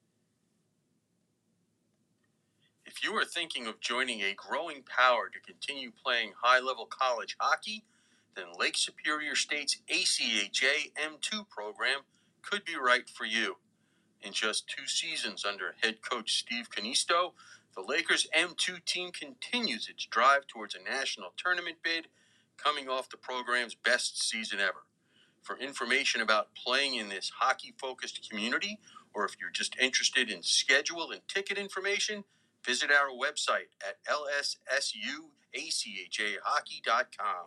If you are thinking of joining a growing power to continue playing high-level college hockey, then Lake Superior State's ACHA M2 program could be right for you. In just 2 seasons under head coach Steve Canisto, the Lakers M2 team continues its drive towards a national tournament bid, coming off the program's best season ever. For information about playing in this hockey-focused community, or if you're just interested in schedule and ticket information, visit our website at lssuachahockey.com.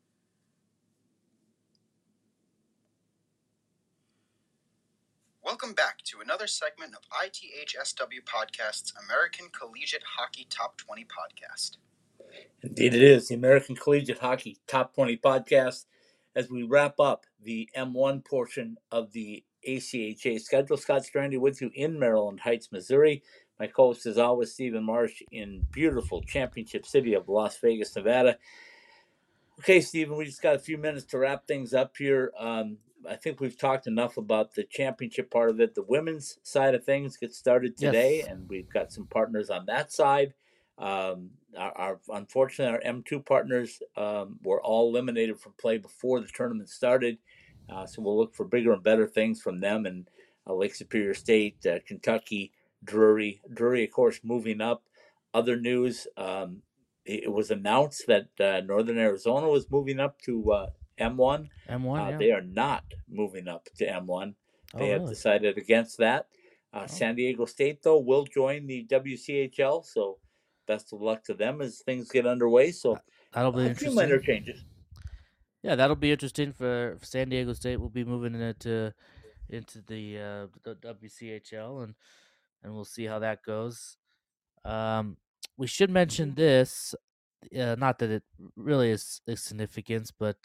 Welcome back to another segment of ITHSW Podcast's American Collegiate Hockey Top 20 Podcast. Indeed it is, the American Collegiate Hockey Top 20 Podcast. As we wrap up the M1 portion of the ACHA schedule, Scott Strandy with you in Maryland Heights, Missouri. My co-host is always Stephen Marsh in beautiful championship city of Las Vegas, Nevada. Okay, Stephen, we just got a few minutes to wrap things up here. I think we've talked enough about the championship part of it. The women's side of things gets started today, Yes. and we've got some partners on that side. Unfortunately, our M2 partners were all eliminated from play before the tournament started. So we'll look for bigger and better things from them and Lake Superior State, Kentucky, Drury. Drury, of course, moving up. Other news, it was announced that Northern Arizona was moving up to M1. M1, yeah. They are not moving up to M1. They have really? decided against that. San Diego State, though, will join the WCHL, so best of luck to them as things get underway. So That'll be a few minor interesting. changes. Yeah, that'll be interesting for San Diego State. We'll be moving into the WCHL, and we'll see how that goes. We should mention this. Not that it really is significance, but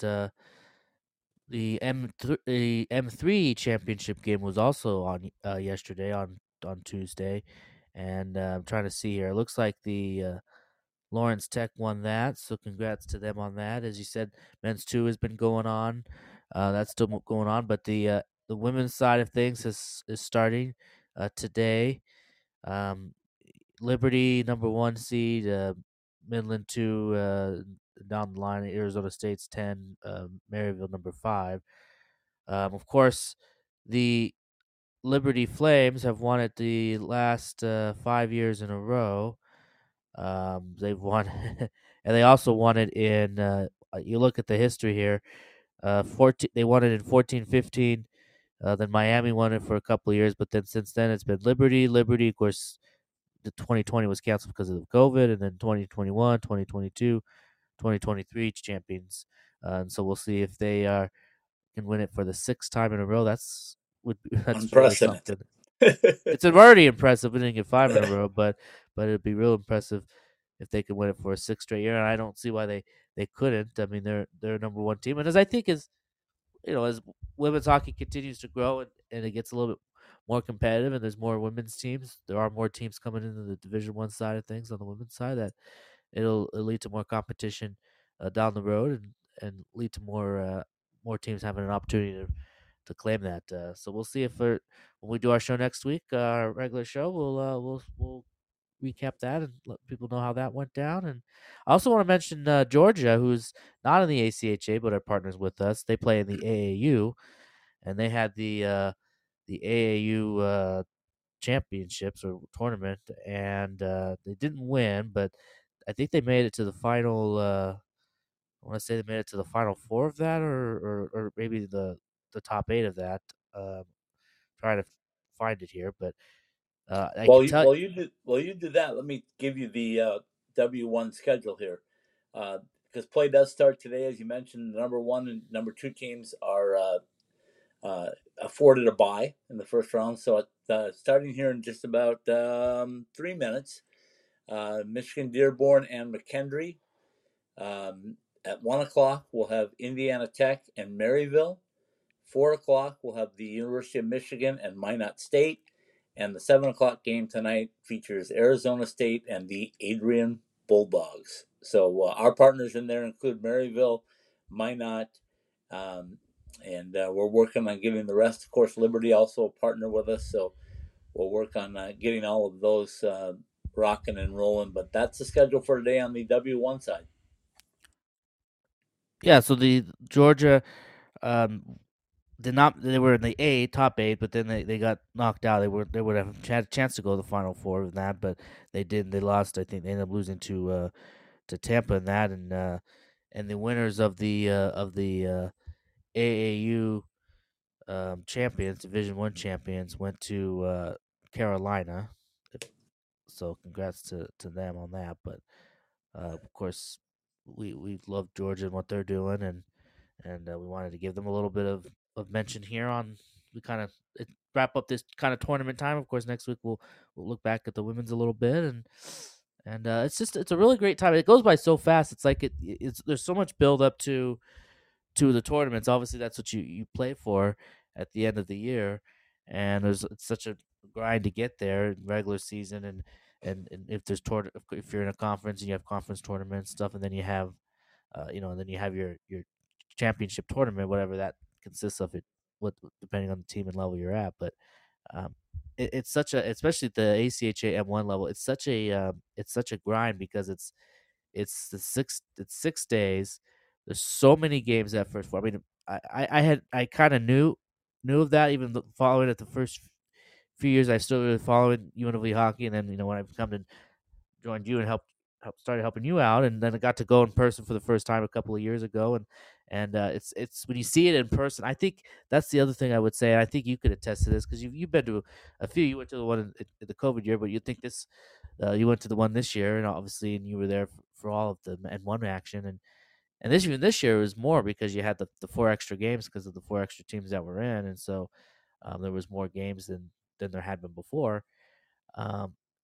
the M3 championship game was also on yesterday on Tuesday, and I'm trying to see here. It looks like the Lawrence Tech won that, so congrats to them on that. As you said, men's two has been going on. That's still going on, but the women's side of things is starting today. Um, Liberty number one seed, Midland two down the line. Arizona State's 10, Maryville number 5. Of course, the Liberty Flames have won it the last 5 years in a row. They've won, and they also won it in. You look at the history here. 14. They won it in 14-15. Then Miami won it for a couple of years, but then since then it's been Liberty. Liberty, of course, the 2020 was canceled because of COVID, and then 2021, 2022, 2023 champions. And so we'll see if they can win it for the 6th time in a row. That's really something. It's already impressive winning it 5 in a row, but it'd be real impressive if they could win it for a 6th straight year. And I don't see why they couldn't. I mean, they're a number one team, and as I think as women's hockey continues to grow and it gets a little bit more competitive and there's more women's teams, there are more teams coming into the Division One side of things on the women's side, that it'll lead to more competition down the road and lead to more teams having an opportunity to claim that. So we'll see if when we do our show next week, our regular show, we'll recap that and let people know how that went down. And I also want to mention Georgia, who's not in the ACHA but are partners with us. They play in the AAU, and they had the AAU championships or tournament, and they didn't win, but I think they made it to the final. I want to say they made it to the final 4 of that, or maybe the top 8 of that. Trying to find it here, but While you do that, let me give you the W1 schedule here, because play does start today, as you mentioned. The number 1 and number 2 teams are afforded a bye in the first round. So starting here in just about 3 minutes, Michigan Dearborn and McKendree. At 1 o'clock, we'll have Indiana Tech and Maryville. 4 o'clock, we'll have the University of Michigan and Minot State. And the 7 o'clock game tonight features Arizona State and the Adrian Bulldogs. So our partners in there include Maryville, Minot, and we're working on getting the rest. Of course, Liberty also a partner with us, so we'll work on getting all of those rocking and rolling. But that's the schedule for today on the W1 side. Yeah, so the Georgia did not. They were in the top 8, but then they got knocked out. They would have had a chance to go to the final 4 of that, but they didn't. They lost. I think they ended up losing to Tampa in that, and the winners of the AAU champions, Division One champions, went to Carolina. So congrats to them on that. But of course, we love Georgia and what they're doing, and we wanted to give them a little bit of mention here on. We kind of wrap up this kind of tournament time. Of course, next week we'll look back at the women's a little bit, and it's a really great time. It goes by so fast. It's like there's so much build up to the tournaments. Obviously, that's what you play for at the end of the year, and it's such a grind to get there in regular season, and if there's if you're in a conference and you have conference tournaments stuff, and then you have and then you have your championship tournament, whatever that consists of, it depending on the team and level you're at. But it's such a, especially at the ACHA M1 level, it's such a grind because it's 6 days. There's so many games that first 4. I mean, I kind of knew of that even following it the first few years. I still really following UNLV hockey, and then when I've come to joined you and started helping you out, and then I got to go in person for the first time a couple of years ago, and it's when you see it in person. I think that's the other thing I would say. And I think you could attest to this because you've been to a few. You went to the one in the COVID year, but you think this. You went to the one this year, and obviously, and you were there for all of the N1 action, and this year was more because you had the 4 extra games because of the 4 extra teams that were in, and so there was more games than there had been before.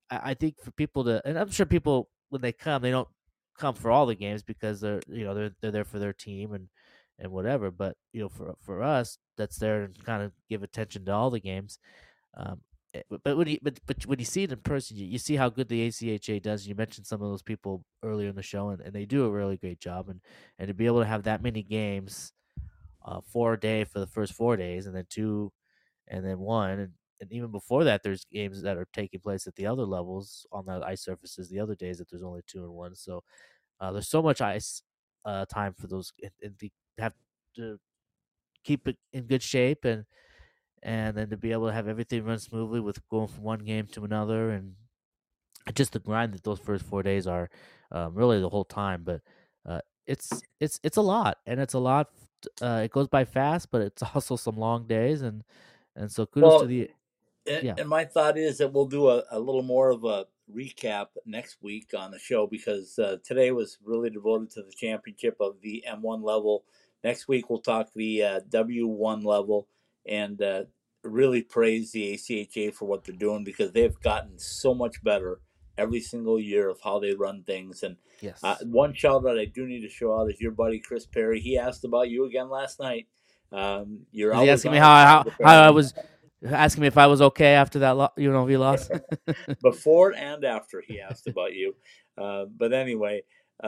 I think for people to, and I'm sure people when they come, they don't come for all the games because they're there for their team and whatever. But for us, that's there and kind of give attention to all the games. Um, but when you see it in person, you see how good the ACHA does. You mentioned some of those people earlier in the show, and they do a really great job. And to be able to have that many games, 4 a day for the first 4 days, and then 2, and then 1, and even before that, there's games that are taking place at the other levels on the ice surfaces. The other days that there's only 2 and 1, so there's so much ice time for those, and they have to keep it in good shape, and then to be able to have everything run smoothly with going from one game to another, and just the grind that those first 4 days are, really the whole time. But it's a lot, and it's a lot. It goes by fast, but it's also some long days, and so kudos to the yeah. And my thought is that we'll do a little more of a recap next week on the show, because today was really devoted to the championship of the M1 level. Next week we'll talk the W1 level, and really praise the ACHA for what they're doing, because they've gotten so much better every single year of how they run things. And Yes. one shout out I do need to show out is your buddy Chris Perry. He asked about you again last night. You're Was he always asking me on how I was, asking me if I was okay after that UNLV loss? Before and after he asked about you. But anyway,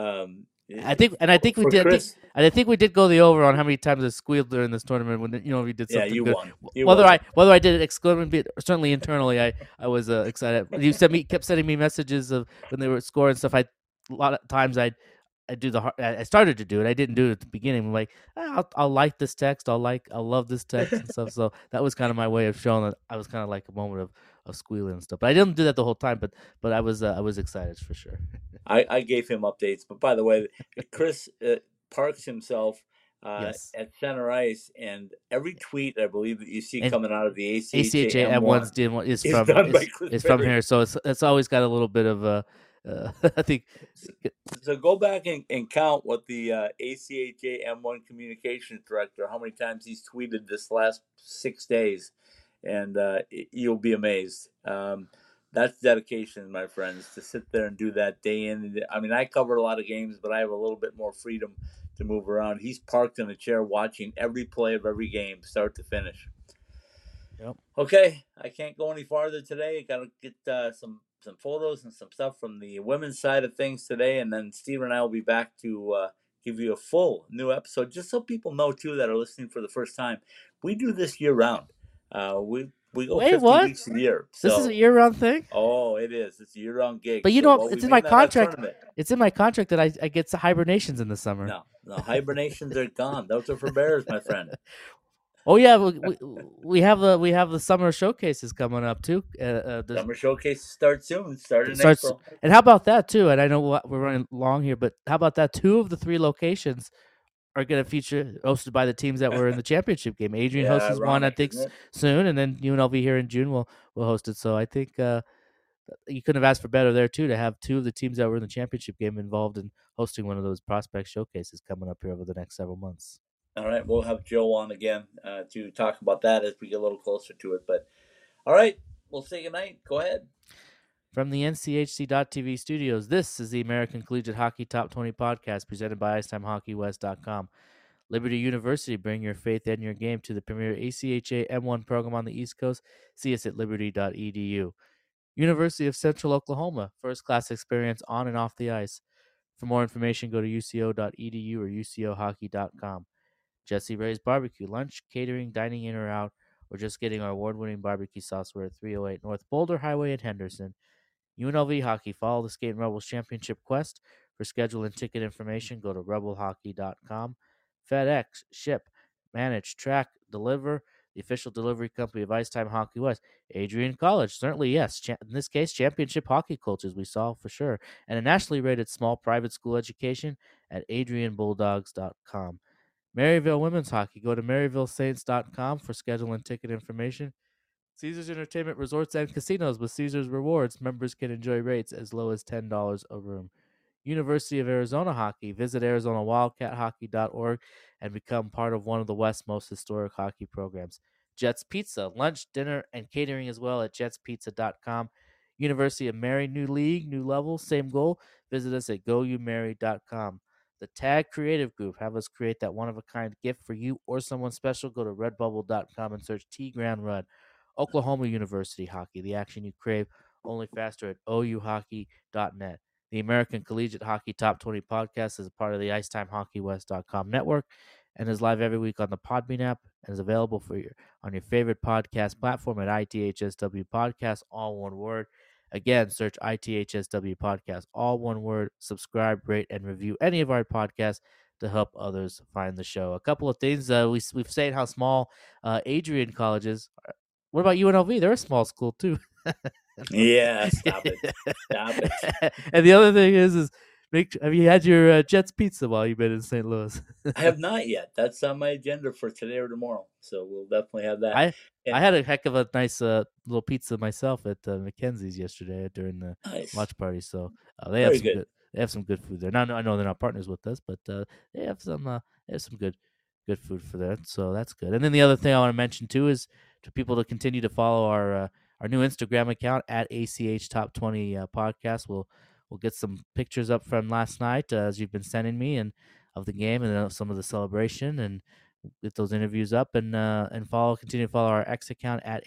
I think we for did. Chris, I think we did go the over on how many times I squealed during this tournament when we did something you good. won. You whether won. I did it exclusively, certainly internally, I was excited. You kept sending me messages of when they were scoring stuff. A lot of times I do I started to do it. I didn't do it at the beginning. I'm like, I'll like this text. I'll love this text and stuff. So that was kind of my way of showing that I was kind of like a moment of squealing and stuff. But I didn't do that the whole time. But I was excited for sure. I gave him updates. But by the way, Chris parks himself Yes. at center ice, and every tweet I believe that you see And coming out of the ACHA M1 is from here, so it's always got a little bit of a. I think. So go back and count what the ACHA M1 communications director, how many times he's tweeted this last 6 days, and you'll be amazed. That's dedication, my friends, to sit there and do that day in. I mean, I cover a lot of games, but I have a little bit more freedom to move around. He's parked in a chair watching every play of every game, start to finish. Yep. Okay, I can't go any farther today. Got to get some photos and some stuff from the women's side of things today, and then Steve and I will be back to give you a full new episode, just so people know too that are listening for the first time. We do this year round. We go 50 weeks a year. So, this is a year-round thing? Oh, it is. It's a year-round gig. But it's in my contract. It's in my contract that I get hibernations in the summer. No, hibernations are gone. Those are for bears, my friend. Oh yeah, we have the summer showcases coming up too. Summer showcases start soon. Start in April. And how about that too? And I know we're running long here, but how about that? 2 of the 3 locations are going to feature hosted by the teams that were in the championship game. Adrian hosts one, I think, soon, and then UNLV here in June will host it. So I think you couldn't have asked for better there too, to have 2 of the teams that were in the championship game involved in hosting one of those prospect showcases coming up here over the next several months. All right, we'll have Joe on again to talk about that as we get a little closer to it. But all right, we'll say goodnight. Go ahead. From the NCHC.TV studios, this is the American Collegiate Hockey Top 20 podcast presented by IcetimeHockeyWest.com. Liberty University, bring your faith and your game to the premier ACHA M1 program on the East Coast. See us at liberty.edu. University of Central Oklahoma, first-class experience on and off the ice. For more information, go to uco.edu or ucohockey.com. Jesse Ray's Barbecue, lunch, catering, dining in or out, or just getting our award-winning barbecue sauce. We're at 308 North Boulder Highway in Henderson. UNLV Hockey, follow the Skating Rebels Championship Quest. For schedule and ticket information, go to rebelhockey.com. FedEx, ship, manage, track, deliver, the official delivery company of Icetime Hockey West. Adrian College, certainly yes. In this case, championship hockey coaches we saw for sure. And a nationally rated small private school education at adrianbulldogs.com. Maryville Women's Hockey, go to maryvillesaints.com for schedule and ticket information. Caesars Entertainment Resorts and Casinos with Caesars Rewards. Members can enjoy rates as low as $10 a room. University of Arizona Hockey. Visit ArizonaWildcatHockey.org and become part of one of the West's most historic hockey programs. Jets Pizza, lunch, dinner, and catering as well at jetspizza.com. University of Mary, new league, new level, same goal. Visit us at goumary.com. The Tag Creative Group, have us create that one-of-a-kind gift for you or someone special. Go to redbubble.com and search T Grand Run. Oklahoma University Hockey, the action you crave, only faster at ouhockey.net. The American Collegiate Hockey Top 20 podcast is a part of the IcetimeHockeyWest.com network and is live every week on the Podbean app and is available on your favorite podcast platform at ITHSW Podcast, all one word. Again, search ITHSW Podcast, all one word. Subscribe, rate, and review any of our podcasts to help others find the show. A couple of things. We've said how small Adrian College is. What about UNLV? They're a small school, too. Yeah, stop it. Stop it. And the other thing is have you had your Jets pizza while you've been in St. Louis? I have not yet. That's on my agenda for today or tomorrow. So we'll definitely have that. I had a heck of a nice little pizza myself at Mackenzie's yesterday during the watch party. So they have some good food there. Now I know they're not partners with us, but they have some good food for that. So that's good. And then the other thing I want to mention too is to people to continue to follow our new Instagram account at ACH Top 20 Podcast. We'll get some pictures up from last night as you've been sending me and of the game and some of the celebration, and get those interviews up and continue to follow our X account at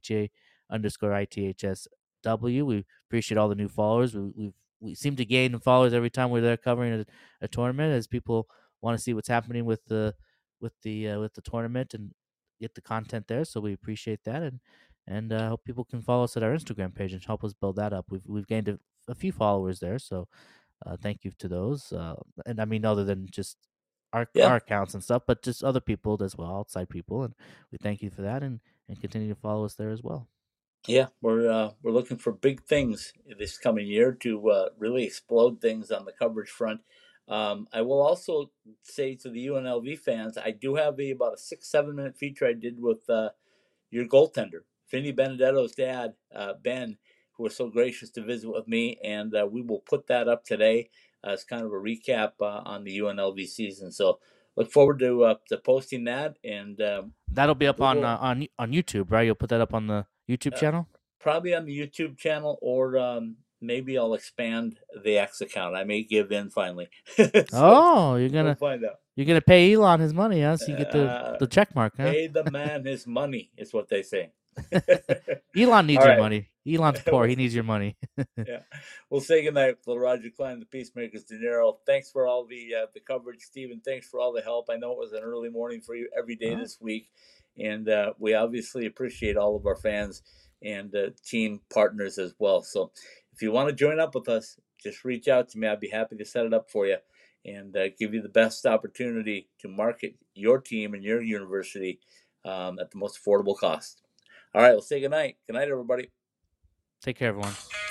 ACHA_ITHSW. We appreciate all the new followers. We seem to gain followers every time we're there covering a tournament as people want to see what's happening with the tournament and get the content there. So we appreciate that and hope people can follow us at our Instagram page and help us build that up. We've gained a few followers there, so thank you to those. And I mean, other than just our accounts and stuff, but just other people as well, outside people, and we thank you for that and continue to follow us there as well. Yeah, we're looking for big things this coming year to really explode things on the coverage front. I will also say to the UNLV fans, I do have about a 6-7 minute feature I did with your goaltender, Vinny Benedetto's dad, Ben, who was so gracious to visit with me, and we will put that up today as kind of a recap on the UNLV season. So look forward to posting that, and that'll be up on YouTube, right? You'll put that up on the YouTube channel? Probably on the YouTube channel, or maybe I'll expand the X account. I may give in finally. So you're gonna find out. You're gonna pay Elon his money, huh? So you get the check mark, huh? Pay the man his money is what they say. Elon needs your money. Elon's poor. He needs your money. Yeah. We'll say goodnight, little Roger Klein, the Peacemakers, De Niro. Thanks for all the coverage, Stephen. Thanks for all the help. I know it was an early morning for you every day this week, and we obviously appreciate all of our fans and team partners as well. So if you want to join up with us, just reach out to me. I'd be happy to set it up for you and give you the best opportunity to market your team and your university at the most affordable cost. All right, we'll say goodnight. Good night, everybody. Take care, everyone.